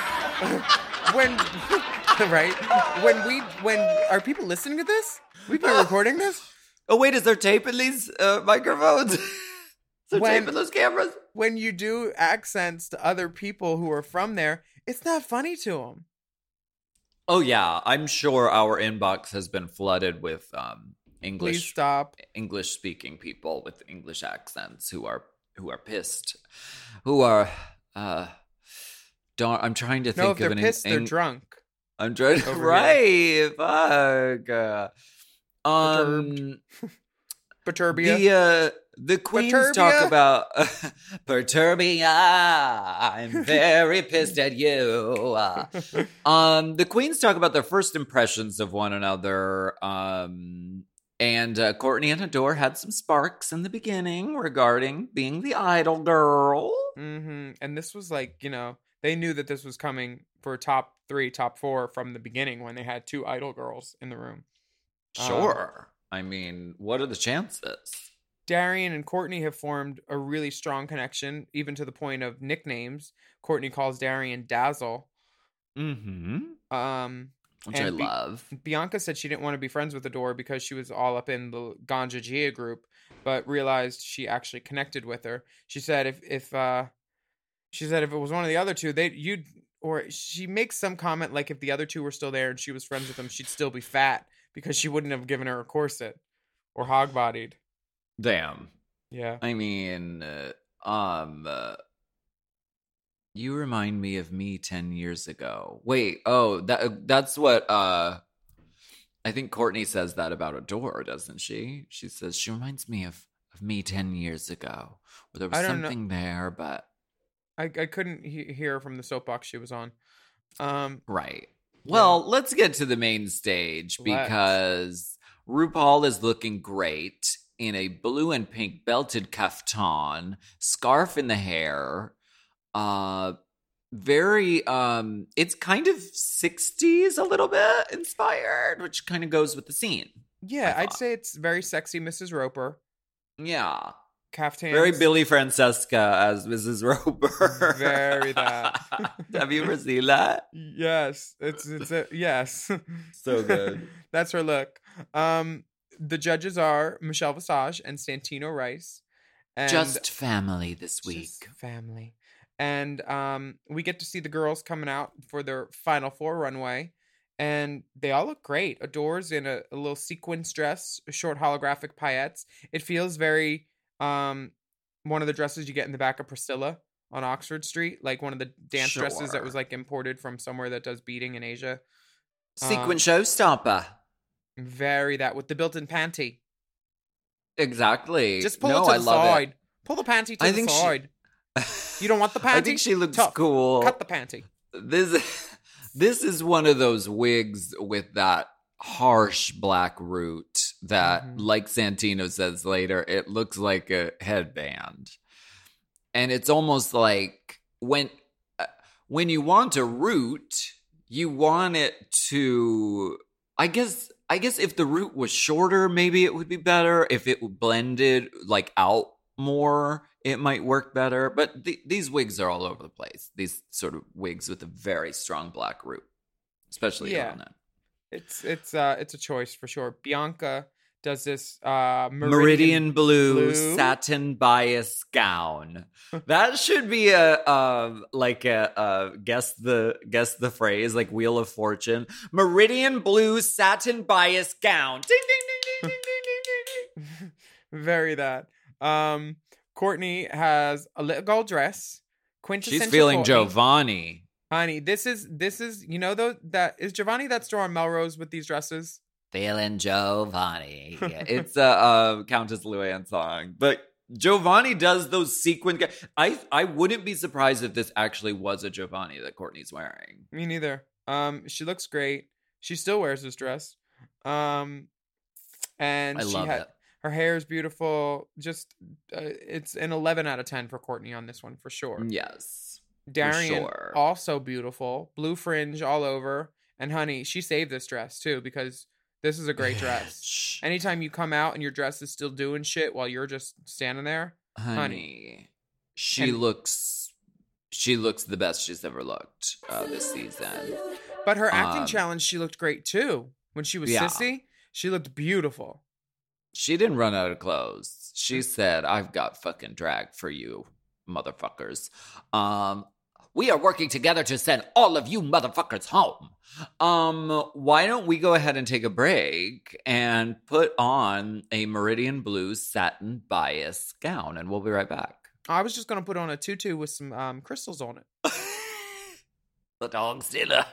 to. when right when we when are people listening to this? We've been recording this. Oh wait, is there tape in these uh, microphones? Is there When- tape in those cameras? When you do accents to other people who are from there, it's not funny to them. Oh yeah, I'm sure our inbox has been flooded with um, Please English stop. English speaking people with English accents who are who are pissed, who are uh, don't. I'm trying to think No, if of they're an pissed, they're Eng- drunk. I'm trying to Over right. Fuck. Uh, um, Perturbia. the uh, the queens talk Perturbia? about Perturbia. I'm very pissed at you. Uh, um, the queens talk about their first impressions of one another. Um, and uh, Courtney and Hador had some sparks in the beginning regarding being the idol girl. hmm And this was like, you know, they knew that this was coming for top three, top four from the beginning when they had two idol girls in the room. Um, Sure. I mean, what are the chances? Darian and Courtney have formed a really strong connection, even to the point of nicknames. Courtney calls Darian Dazzle. Mm-hmm. Um, Which And I be- love. Bianca said she didn't want to be friends with Adore because she was all up in the Ganja Gia group, but realized she actually connected with her. She said if if uh, she said if it was one of the other two, they you'd or she makes some comment like if the other two were still there and she was friends with them, she'd still be fat because she wouldn't have given her a corset or hog bodied. Damn. Yeah. I mean, uh, um, uh, you remind me of me ten years ago. Wait, oh, that that's what uh, I think Courtney says that about Adore, doesn't she? She says she reminds me of of me ten years ago, where there was I don't know. something there, but I, I couldn't he- hear from the soapbox she was on. Um, right. Well, let's get to the main stage Let's. because RuPaul is looking great in a blue and pink belted kaftan, scarf in the hair. Uh very um it's kind of sixties a little bit inspired, which kind of goes with the scene. yeah, I I'd thought. say it's very sexy, Missus Roper. Yeah. caftans. Very Billy Francesca as Missus Roper. Very that. Have you ever seen that? Yes, it's it's a, yes. So good. That's her look. Um, the judges are Michelle Visage and Santino Rice. And Just family this week. just family. And um, we get to see the girls coming out for their Final Four runway. And they all look great. Adore's in a, a little sequins dress, short holographic paillettes. It feels very um, one of the dresses you get in the back of Priscilla on Oxford Street. Like one of the dance dresses that Sure. was like imported from somewhere that does beading in Asia. Sequin Um, showstopper. Very that with the built-in panty. Exactly. Just pull no, it to I the love side. Pull the panty to I the think she- side. You don't want the panty? I think she looks Tough. cool. Cut the panty. This this is one of those wigs with that harsh black root that, Mhm. like Santino says later, it looks like a headband. And it's almost like when uh, when you want a root, you want it to I guess I guess if the root was shorter, maybe it would be better. If it blended like out more, it might work better. But th- these wigs are all over the place. These sort of wigs with a very strong black root, especially Yeah. on that. It's it's uh it's a choice for sure. Bianca does this uh Meridian, Meridian, blue, blue. satin bias gown. That should be a um like a uh guess the guess the phrase like Wheel of Fortune. Meridian blue satin bias gown. Ding ding ding ding ding ding ding. Very that. Um Courtney has a little gold dress. Quintessential She's feeling Courtney. Giovanni. Honey, this is this is you know though that is Giovanni that store on Melrose with these dresses. Feeling Giovanni. Yeah, it's a uh, Countess Luann song, but Giovanni does those sequin. Ga- I I wouldn't be surprised if this actually was a Giovanni that Courtney's wearing. Me neither. Um, she looks great. She still wears this dress. Um, and I she love had it. her hair is beautiful. Just uh, it's an eleven out of ten for Courtney on this one for sure. Yes, Darian sure. also beautiful, blue fringe all over. And honey, she saved this dress too because this is a great dress. Shh. Anytime you come out and your dress is still doing shit while you're just standing there, honey, she And- looks she looks the best she's ever looked uh, this season. but her acting Um, challenge, she looked great too. When she was yeah. Sissy, she looked beautiful. She didn't run out of clothes. She said, "I've got fucking drag for you, motherfuckers. Um, we are working together to send all of you motherfuckers home. Um, why don't we go ahead and take a break and put on a Meridian blue satin bias gown, and we'll be right back." I was just gonna put on a tutu with some um, crystals on it. The dog stealer.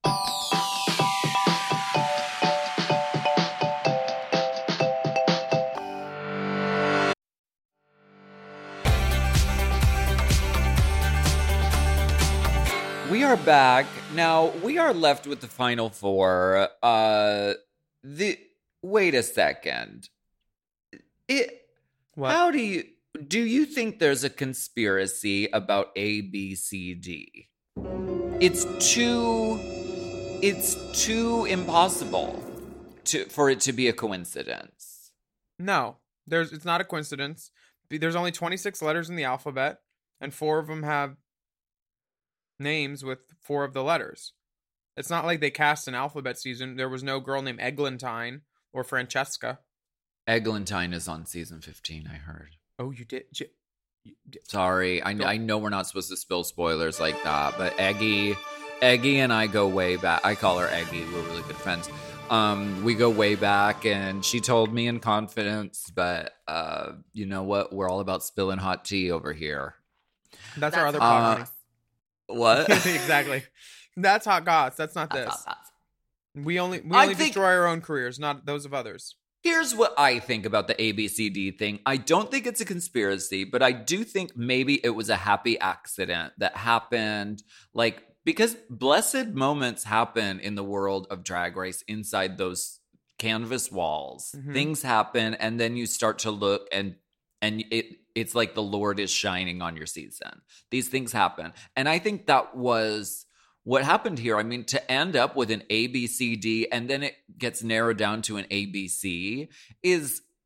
We are back. Now, we are left with the final four. Uh the wait a second. It What? How do you do you think there's a conspiracy about A B C D? It's too it's too impossible to for it to be a coincidence. No, there's. It's not a coincidence. Be- There's only twenty-six letters in the alphabet, and four of them have names with four of the letters. It's not like they cast an alphabet season. There was no girl named Eglantine or Francesca. Eglantine is on season fifteen, I heard. Oh, you did. You, you did. Sorry, I, I know we're not supposed to spill spoilers like that, but Eggy, Eggy and I go way back. I call her Eggy. We're really good friends. Um, we go way back, and she told me in confidence. But uh, you know what? We're all about spilling hot tea over here. That's, our other Uh, podcast. What? Exactly. That's hot goss. That's not this. We only we I only think- destroy our own careers, not those of others. Here's what I think about the A B C D thing. I don't think it's a conspiracy, but I do think maybe it was a happy accident that happened. Like, because blessed moments happen in the world of Drag Race inside those canvas walls. Mhm. Things happen, and then you start to look, and and it it's like the Lord is shining on your season. These things happen. And I think that was what happened here. I mean, to end up with an A, B, C, D, and then it gets narrowed down to an A, B, C is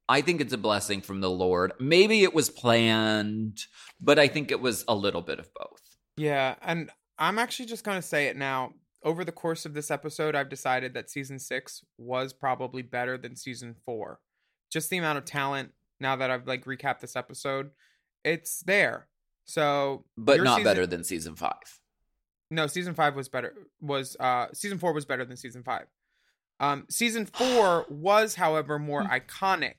I think it's a blessing from the Lord. Maybe it was planned, but I think it was a little bit of both. Yeah, and I'm actually just going to say it now. Over the course of this episode, I've decided that season six was probably better than season four. Just the amount of talent, now that I've like recapped this episode, it's there. So, But your not season- better than season five. No, season five was better. Was uh season four was better than season five. Um, season four was, however, more iconic.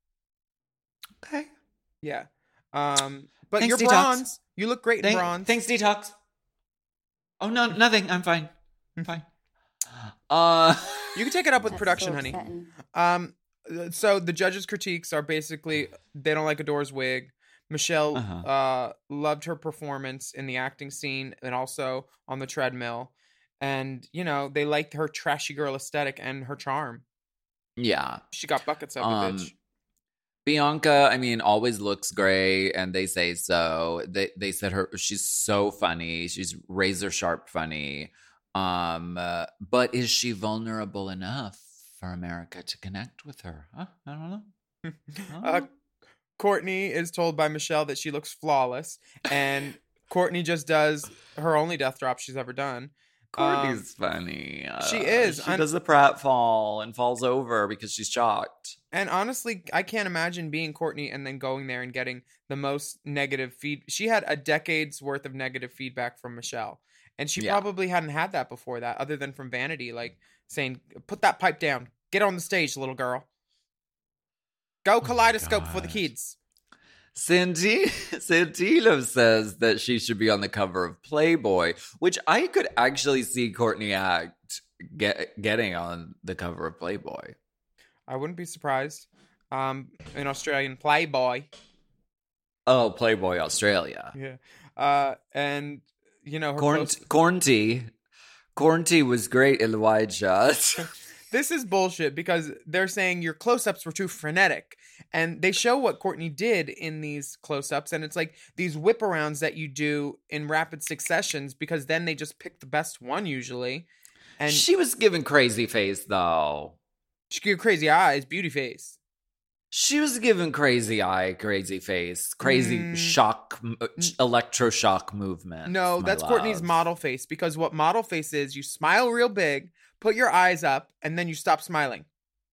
Okay. Yeah. Um, but Thanks, you're Detox. bronze. You look great in Thank- bronze. Thanks, Detox. Oh, no, nothing. I'm fine. I'm fine. Uh, You can take it up with That's production, so honey. upsetting. Um, so the judges' critiques are basically they don't like Adore's wig. Michelle Uh-huh. uh loved her performance in the acting scene and also on the treadmill, and you know they liked her trashy girl aesthetic and her charm. yeah. She got buckets of Um, it, bitch. Bianca, I mean, always looks great, and they say so. They they said her she's so funny. She's razor sharp funny. Um, uh, but is she vulnerable enough for America to connect with her? Huh? I don't know. Uh, Courtney is told by Michelle that she looks flawless, and Courtney just does her only death drop she's ever done. Courtney's funny. Uh, she is. She I'm- does the pratfall and falls over because she's shocked. And honestly, I can't imagine being Courtney and then going there and getting the most negative feed. She had a decade's worth of negative feedback from Michelle. And she Yeah. probably hadn't had that before that, other than from Vanity, like saying, put that pipe down. Get on the stage, little girl. Go kaleidoscope for the gosh. kids. Santi- Santino says that she should be on the cover of Playboy, which I could actually see Courtney Act get, getting on the cover of Playboy. I wouldn't be surprised. Um, an Australian Playboy. Oh, Playboy Australia. Yeah. Uh, and, you know, her Corn close- Cornty. Cornty was great in the wide shots. This is bullshit because they're saying your close-ups were too frenetic. And they show what Courtney did in these close-ups. And it's like these whip-arounds that you do in rapid successions because then they just pick the best one usually. And she, She was giving crazy face, though. she gave crazy eyes, beauty face. She was giving crazy eye, crazy face, crazy Mm. shock, m- uh, electroshock movement. No, that's Courtney's model face because what model face is, you smile real big, put your eyes up, and then you stop smiling.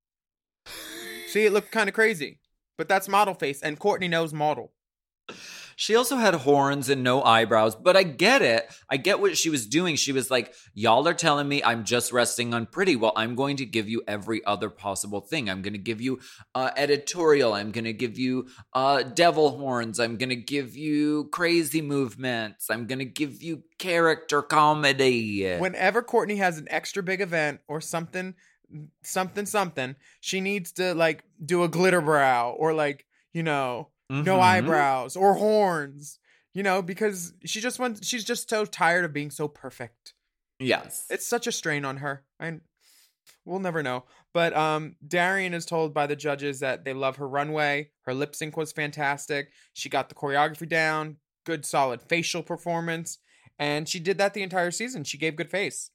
See, it looked kind of crazy. But that's model face, and Courtney knows model. She also had horns and no eyebrows, but I get it. I get what she was doing. She was like, y'all are telling me I'm just resting on pretty. Well, I'm going to give you every other possible thing. I'm going to give you uh, editorial. I'm going to give you uh, devil horns. I'm going to give you crazy movements. I'm going to give you character comedy. Whenever Courtney has an extra big event or something, something, something, she needs to like do a glitter brow or like, you know, no Mhm. eyebrows or horns, you know, because she just wants, she's just so tired of being so perfect. Yes. It's such a strain on her. I, we'll never know. But um, Darian is told by the judges that they love her runway. Her lip sync was fantastic. She got the choreography down, good solid facial performance. And she did that the entire season. She gave good face.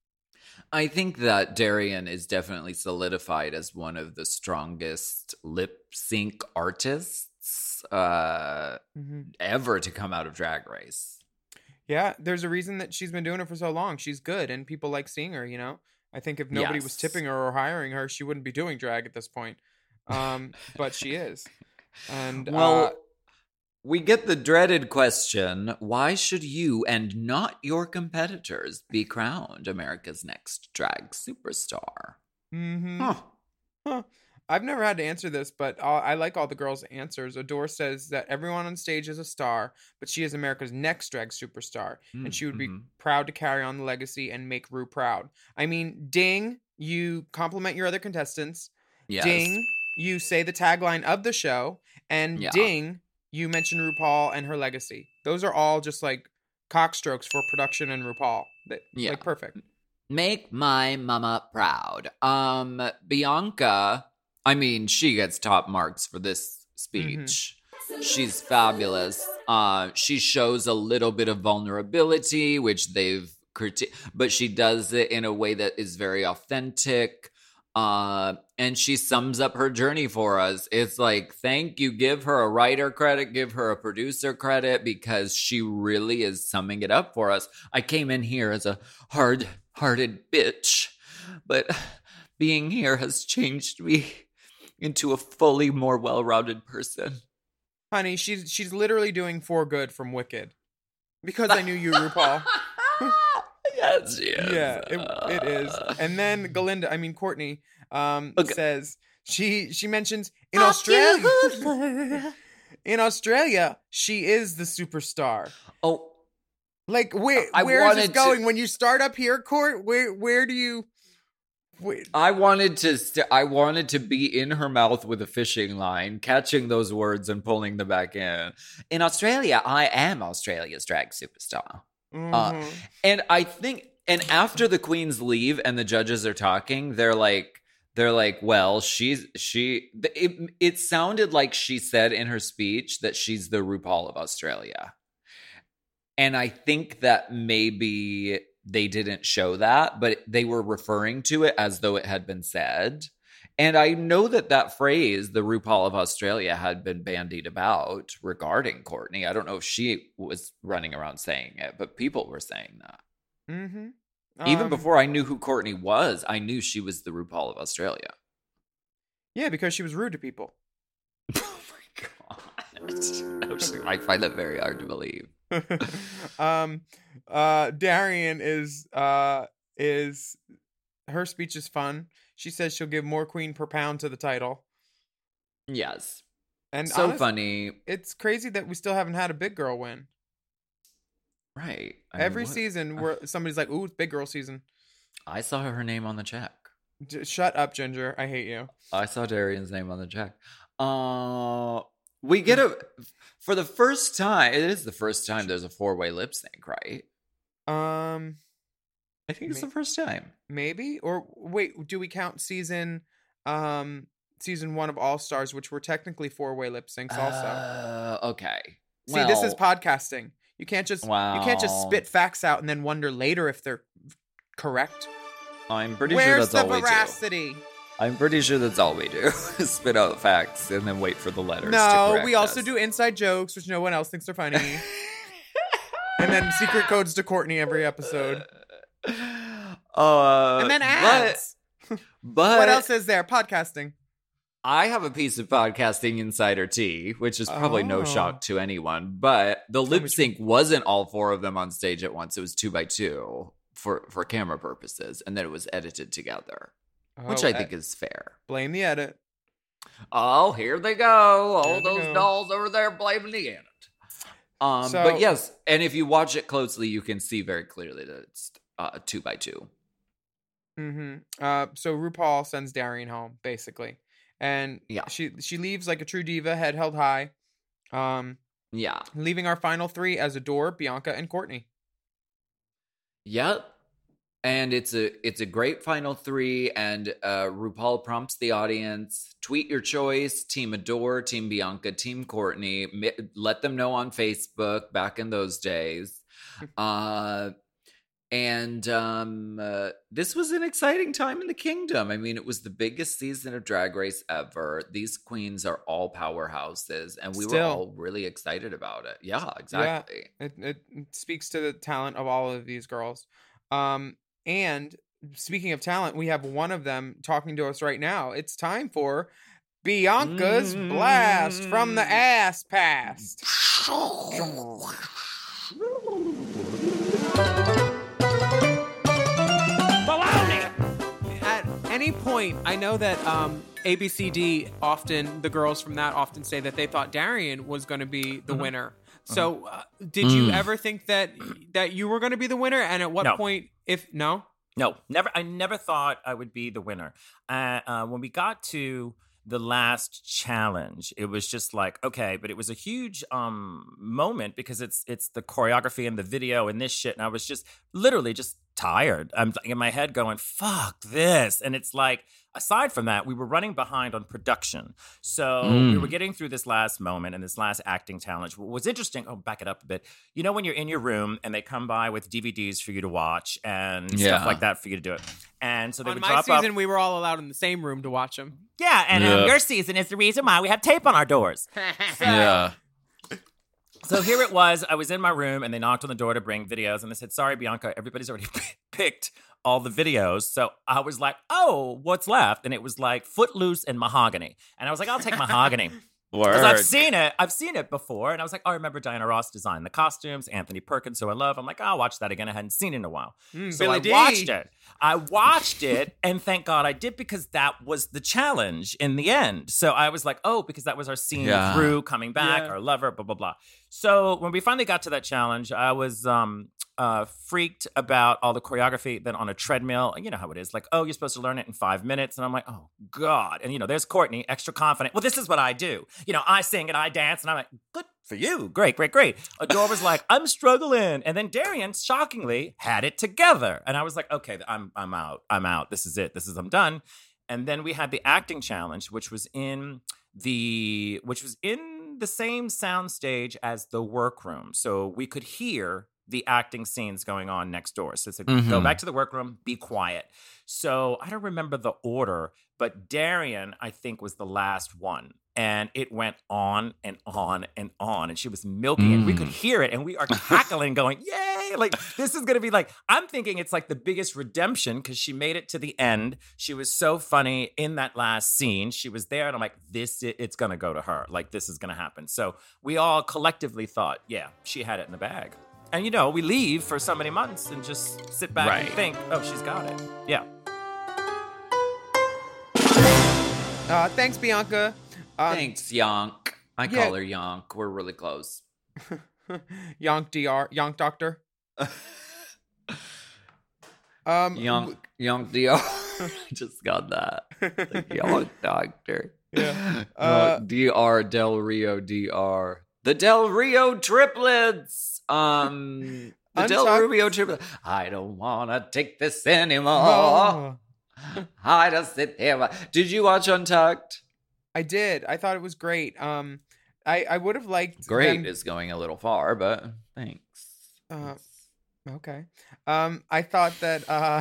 I think that Darian is definitely solidified as one of the strongest lip sync artists uh, Mm-hmm. ever to come out of Drag Race. Yeah, there's a reason that she's been doing it for so long. She's good and people like seeing her, you know? I think if nobody was Yes. tipping her or hiring her, she wouldn't be doing drag at this point. Um, but she is. And Well, uh, we get the dreaded question, why should you and not your competitors be crowned America's next drag superstar? mhm. Huh. Huh. I've never had to answer this, but all, I like all the girls' answers. Adore says that everyone on stage is a star, but she is America's next drag superstar, and she would be Mhm. proud to carry on the legacy and make Rue proud. I mean, ding, you compliment your other contestants. Yes. Ding, you say the tagline of the show, and Yeah. ding, you mention RuPaul and her legacy. Those are all just like cockstrokes for production and RuPaul. That, Yeah. Like perfect. Make my mama proud. Um, Bianca, I mean, she gets top marks for this speech. She's fabulous. Uh, she shows a little bit of vulnerability, which they've critiqued, but she does it in a way that is very authentic. Uh, and she sums up her journey for us. It's like, thank you. Give her a writer credit, give her a producer credit, because she really is summing it up for us. I came in here as a hard-hearted bitch, but being here has changed me into a fully more well-rounded person. Honey, she's she's literally doing For Good from Wicked. Because I knew you, RuPaul. Yes, yes. Yeah, it, it is. And then Galinda, I mean Courtney, um, Okay. says she she mentions in Australia. In Australia, she is the superstar. Oh, Like where I where is this wanted to- going? When you start up here, Court, where where do you? Where, I wanted to st- I wanted to be in her mouth with a fishing line, catching those words and pulling them back in. In Australia, I am Australia's drag superstar. Uh, Mhm. and I think, and after the queens leave and the judges are talking, they're like, they're like, well, she's, she, it, it sounded like she said in her speech that she's the RuPaul of Australia. And I think that maybe they didn't show that, but they were referring to it as though it had been said. And I know that that phrase, the RuPaul of Australia, had been bandied about regarding Courtney. I don't know if she was running around saying it, but people were saying that. Mhm. Even Um, before I knew who Courtney was, I knew she was the RuPaul of Australia. Yeah, because she was rude to people. Oh my God. I find that very hard to believe. um, uh, Darian is uh is her speech is fun. She says she'll give more queen per pound to the title. Yes. And So honest- funny. It's crazy that we still haven't had a big girl win. Right. I mean, Every what- season where somebody's like, "Ooh, it's big girl season." I saw her name on the check. J- shut up, Ginger. I hate you. I saw Darian's name on the check. Uh, we get a, for the first time, it is the first time there's a four-way lip sync, right? Um, I think it's May- the first time. maybe or wait, do we count season um season one of All Stars, which were technically four way lip syncs also? Uh, okay. See, this is Well, podcasting. You can't just you can't just Wow. spit facts out and then wonder later if they're correct. I'm pretty sure Where's that's the all we do. veracity? I'm pretty sure that's all we do. Spit out facts and then wait for the letters to No, correct we also us. do inside jokes, which no one else thinks are funny. And then secret codes to Courtney every episode. Uh, And then but- ads. But, What else is there? Podcasting. I have a piece of podcasting insider tea, which is probably no Oh. shock to anyone. But the me lip sync wasn't all four of them on stage at once. It was two by two for for camera purposes, and then it was edited together, which Oh, I eh, think is fair. blame the edit. Oh, here they go! All Here they those go. dolls over there blaming the edit. Um, So- but yes, and if you watch it closely, you can see very clearly that it's uh, two by two. Mm-hmm. Uh, so RuPaul sends Darian home, basically. And Yeah. she she leaves like a true diva, head held high. Um, Yeah. leaving our final three as Adore, Bianca, and Courtney. Yep. And it's a it's a great final three, and uh, RuPaul prompts the audience: tweet your choice, Team Adore, Team Bianca, Team Courtney. Mi- Let them know on Facebook. Back in those days, uh, and um, uh, this was an exciting time in the kingdom. I mean, it was the biggest season of Drag Race ever. These queens are all powerhouses, and we were Still. all really excited about it. Yeah, exactly. It, it speaks to the talent of all of these girls. Um, and speaking of talent, we have one of them talking to us right now. It's time for Bianca's Blast from the Ass Past. At any point, I know that um, A B C D often, the girls from that often say that they thought Darian was going to be the winner. So, uh, did you Mm. ever think that that you were going to be the winner? And at what No. point, if no? No, never. I never thought I would be the winner. Uh, uh, when we got to the last challenge, it was just like, okay, but it was a huge um moment because it's it's the choreography and the video and this shit, and I was just literally just tired. I'm in my head going, "Fuck this," and it's like aside from that, we were running behind on production. So Mm. we were getting through this last moment and this last acting challenge. What was interesting, oh, back it up a bit. You know, when you're in your room and they come by with D V Ds for you to watch and Yeah. stuff like that for you to do it. And so they On would my drop season, off. we were all allowed in the same room to watch them. Yeah, and Yeah. Um, your season is the reason why we have tape on our doors. Yeah. So here it was. I was in my room and they knocked on the door to bring videos and they said, sorry, Bianca, everybody's already picked all the videos. So I was like, oh, what's left? And it was like Footloose and Mahogany. And I was like, I'll take Mahogany. Because I've seen it. I've seen it before. And I was like, oh, I remember Diana Ross designed the costumes, Anthony Perkins, who I love. I'm like, oh, I'll watch that again. I hadn't seen it in a while. Mm, so Billy I D. watched it. I watched it, and thank God I did, because that was the challenge in the end. So I was like, oh, because that was our scene Yeah. through coming back, Yeah. our lover, blah, blah, blah. So when we finally got to that challenge, I was um, uh, freaked about all the choreography. Then on a treadmill, you know how it is. Like, oh, you're supposed to learn it in five minutes. And I'm like, oh, God. And, you know, there's Courtney, extra confident. Well, this is what I do. You know, I sing and I dance. And I'm like, good for you. Great, great, great. Adore was like, I'm struggling. And then Darian, shockingly, had it together. And I was like, okay, I'm, I'm out. I'm out. This is it. This is, I'm done. And then we had the acting challenge, which was in the, which was in the same sound stage as the workroom. So we could hear the acting scenes going on next door. So it's like, Mhm. go back to the workroom, be quiet. So I don't remember the order, but Darian, I think, was the last one. And it went on and on and on. And she was milking it. We could hear it. And we are cackling, going, yay! Like, this is going to be like, I'm thinking it's like the biggest redemption because she made it to the end. She was so funny in that last scene. She was there. And I'm like, this, it's going to go to her. Like, this is going to happen. So we all collectively thought, yeah, she had it in the bag. And, you know, we leave for so many months and just sit back Right. and think, oh, she's got it. Yeah. Uh, thanks, Bianca. Um, Thanks, Yonk. I yeah. call her Yonk. We're really close. Yonk D R, Yonk Doctor. Um, Yonk, Yonk D R. Just got that. Like, Yonk Doctor. Yeah. Uh, D R Del Rio D R. The Del Rio triplets. Um, the Del Untucked- Rio triplets. I don't want to take this anymore. Oh. I just sit there. Did you watch Untucked? I did. I thought it was great. Um, I I would have liked Great them- is going a little far, but thanks. Uh, okay. Um, I thought that uh,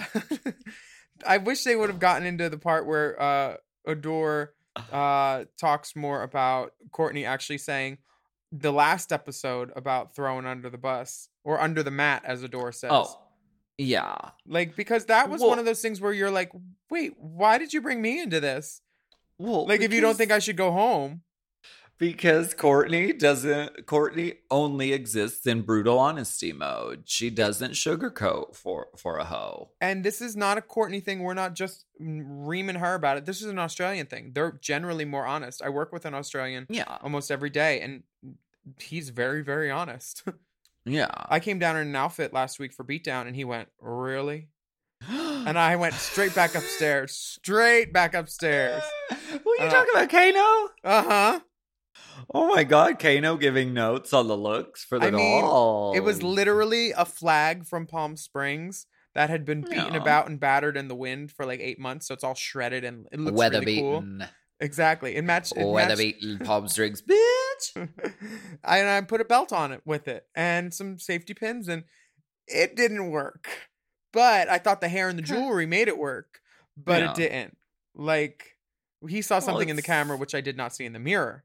I wish they would have gotten into the part where uh, Adore uh talks more about Courtney actually saying the last episode about throwing under the bus or under the mat, as Adore says. Oh, yeah. Like, because that was Well- one of those things where you're like, wait, why did you bring me into this? Well, Like, if you don't think I should go home. Because Courtney doesn't, Courtney only exists in brutal honesty mode. She doesn't sugarcoat for, for a hoe. And this is not a Courtney thing. We're not just reaming her about it. This is an Australian thing. They're generally more honest. I work with an Australian Yeah. almost every day, and he's very, very honest. Yeah. I came down in an outfit last week for Beatdown, and he went, really? And I went straight back upstairs. Straight back upstairs. What are you Uh, talking about, Kano? Uh-huh. Oh my God, Kano giving notes on the looks for the I mean, dolls. it was literally a flag from Palm Springs that had been beaten Yeah. about and battered in the wind for like eight months, so it's all shredded and it looks weather really cool. beaten. Exactly. It matched. It Weather matched beaten palm strings, bitch. I, and I put a belt on it with it and some safety pins, and it didn't work. But I thought the hair and the jewelry made it work, but Yeah. it didn't. Like, he saw something in the it's- camera, which I did not see in the mirror.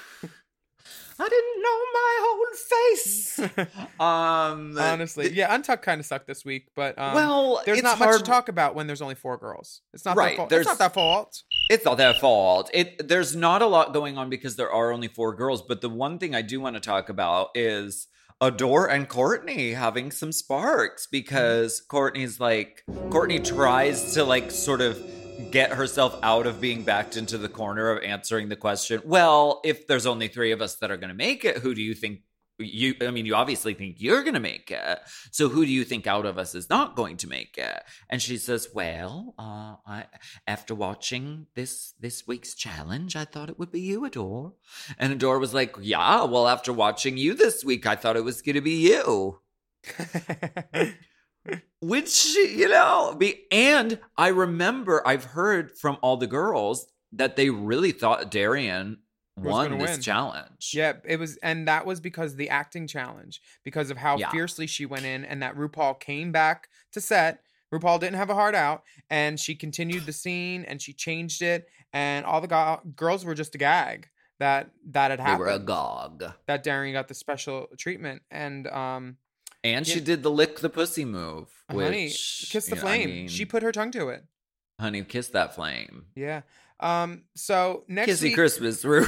I didn't know my whole face. um, Honestly. th- Yeah, Untucked kind of sucked this week, but um, well, there's it's not hard. much to talk about when there's only four girls. It's not Right, their fault. there's- It's not their fault. It's not their fault. It there's not a lot going on because there are only four girls. But the one thing I do want to talk about is Adore and Courtney having some sparks, because Courtney's like Courtney tries to like sort of get herself out of being backed into the corner of answering the question, well, if there's only three of us that are going to make it, who do you think you I mean you obviously think you're going to make it, so who do you think out of us is not going to make it? And she says, well, uh I after watching this this week's challenge, I thought it would be you, Adore. And Adore was like, yeah, well, after watching you this week, I thought it was going to be you. Which, you know, be and I remember I've heard from all the girls that they really thought Darian Was won gonna this win. challenge. Yeah, it was, and that was because of the acting challenge, because of how Yeah. fiercely she went in, and that RuPaul came back to set. RuPaul didn't have a heart out, and she continued the scene, and she changed it, and all the go- girls were just a gag that that had They happened. were agog. That Darian got the special treatment, and um, And she Yeah. did the lick the pussy move. Which, honey, kiss the you know, I flame. mean, She put her tongue to it. honey, kiss that flame. Yeah. Um. So next Kissy week, Christmas. Ru.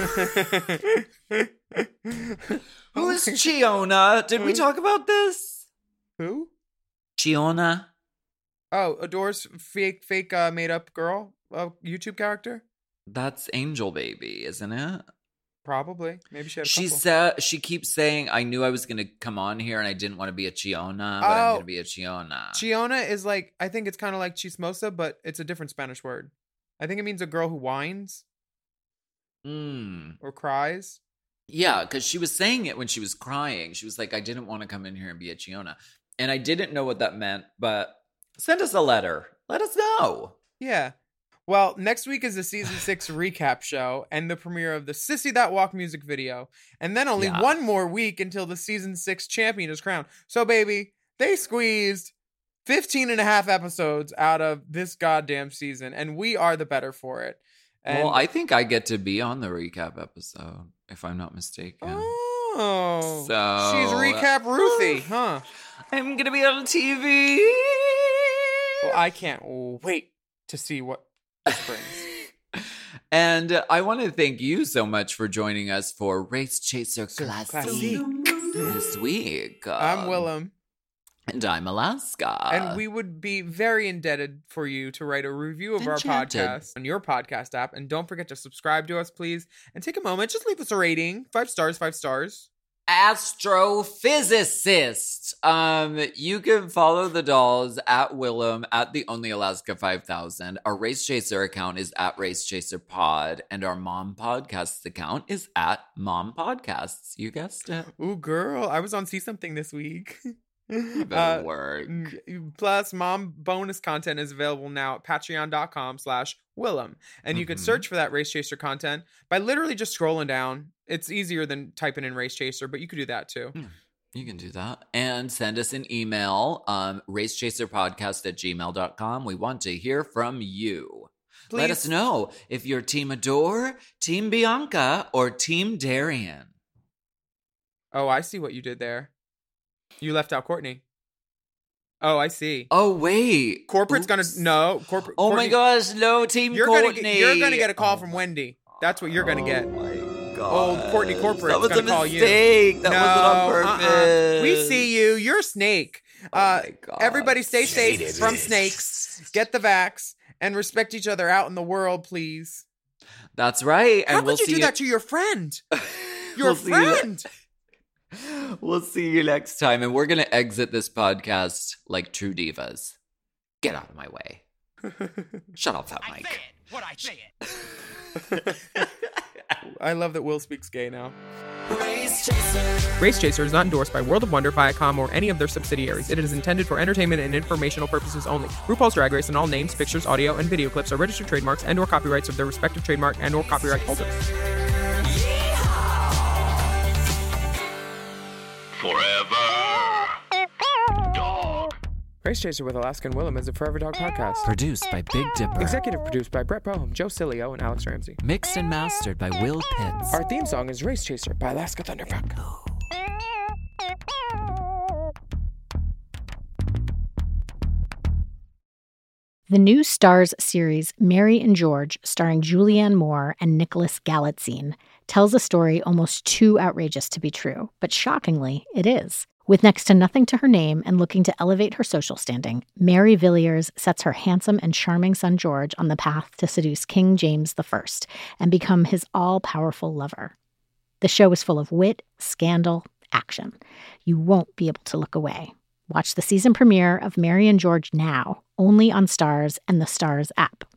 Who is Chiona? Did we Who? talk about this? Who? Chiona? Oh, Adore's fake, fake, uh, made up girl, uh, YouTube character. That's Angel Baby, isn't it? Probably. Maybe she had a She couple. said she keeps saying, "I knew I was going to come on here, and I didn't want to be a Chiona, but I'm Oh. going to be a Chiona." Chiona is like, I think it's kind of like chismosa, but it's a different Spanish word. I think it means a girl who whines Mm. or cries. Yeah, because she was saying it when she was crying. She was like, "I didn't want to come in here and be a Chiona," and I didn't know what that meant. But send us a letter. Let us know. Yeah. Well, next week is the season six recap show and the premiere of the Sissy That Walk music video. And then only Yeah. one more week until the season six champion is crowned. So, baby, they squeezed fifteen and a half episodes out of this goddamn season, and we are the better for it. And, Well, I think I get to be on the recap episode, if I'm not mistaken. Oh. So- she's recap Ruthie, huh? I'm gonna be on T V. Well, I can't wait to see what this brings. And uh, I want to thank you so much for joining us for Race Chaser Classic Classic. this week. I'm Um, Willem. And I'm Alaska. And we would be very indebted for you to write a review of Enchanted. our podcast on your podcast app. And don't forget to subscribe to us, please. And take a moment, just leave us a rating. Five stars, five stars. Astrophysicist. Um, you can follow the dolls at Willem at the Only Alaska five thousand. Our Race Chaser account is at Race Chaser Pod, and our Mom Podcasts account is at Mom Podcasts. You guessed it. Ooh, girl, I was on See Something this week. Better Uh, work. mm, Plus, mom bonus content is available now at patreon.com slash Willem. And you can Mhm. search for that Race Chaser content by literally just scrolling down. It's easier than typing in Race Chaser, but you could do that too. You can do that. And send us an email, um, racechaserpodcast at gmail dot com. We want to hear from you. Let Please. us know if you're Team Adore, Team Bianca, or Team Darian. Oh, I see what you did there. You left out Courtney. Oh, I see. Oh, wait. Corporate's gonna Oops. no corporate. Oh Courtney, my gosh, no, Team You're Courtney. gonna get, you're gonna get a call from Wendy. That's what you're gonna get. Oh my god. Old Courtney Corporate's That was gonna a call you. mistake. That no, wasn't on uh-uh. purpose. We see you. You're a snake. Oh uh, my God. Everybody stay safe from snakes. Get the vax and respect each other out in the world, please. That's right. And How we'll could you see do that to your friend? Your We'll see you- friend. We'll see you next time. And we're going to exit this podcast like true divas. Get out of my way. Shut off that mic. What I say it. I love that Will speaks gay now. Race Chaser. Race Chaser is not endorsed by World of Wonder, Viacom, or any of their subsidiaries. It is intended for entertainment and informational purposes only. RuPaul's Drag Race and all names, pictures, audio, and video clips are registered trademarks and/or copyrights of their respective trademark and/or copyright holders. Forever. Dog. Race Chaser with Alaska and Willem is a Forever Dog podcast. Produced by Big Dipper. Executive produced by Brett Boehm, Joe Cilio, and Alex Ramsey. Mixed and mastered by Will Pitts. Our theme song is Race Chaser by Alaska Thunderfuck. The new Stars series, Mary and George, starring Julianne Moore and Nicholas Galitzine, tells a story almost too outrageous to be true, but shockingly, it is. With next to nothing to her name and looking to elevate her social standing, Mary Villiers sets her handsome and charming son George on the path to seduce King James the First and become his all-powerful lover. The show is full of wit, scandal, action. You won't be able to look away. Watch the season premiere of Mary and George now, only on Stars and the Stars app,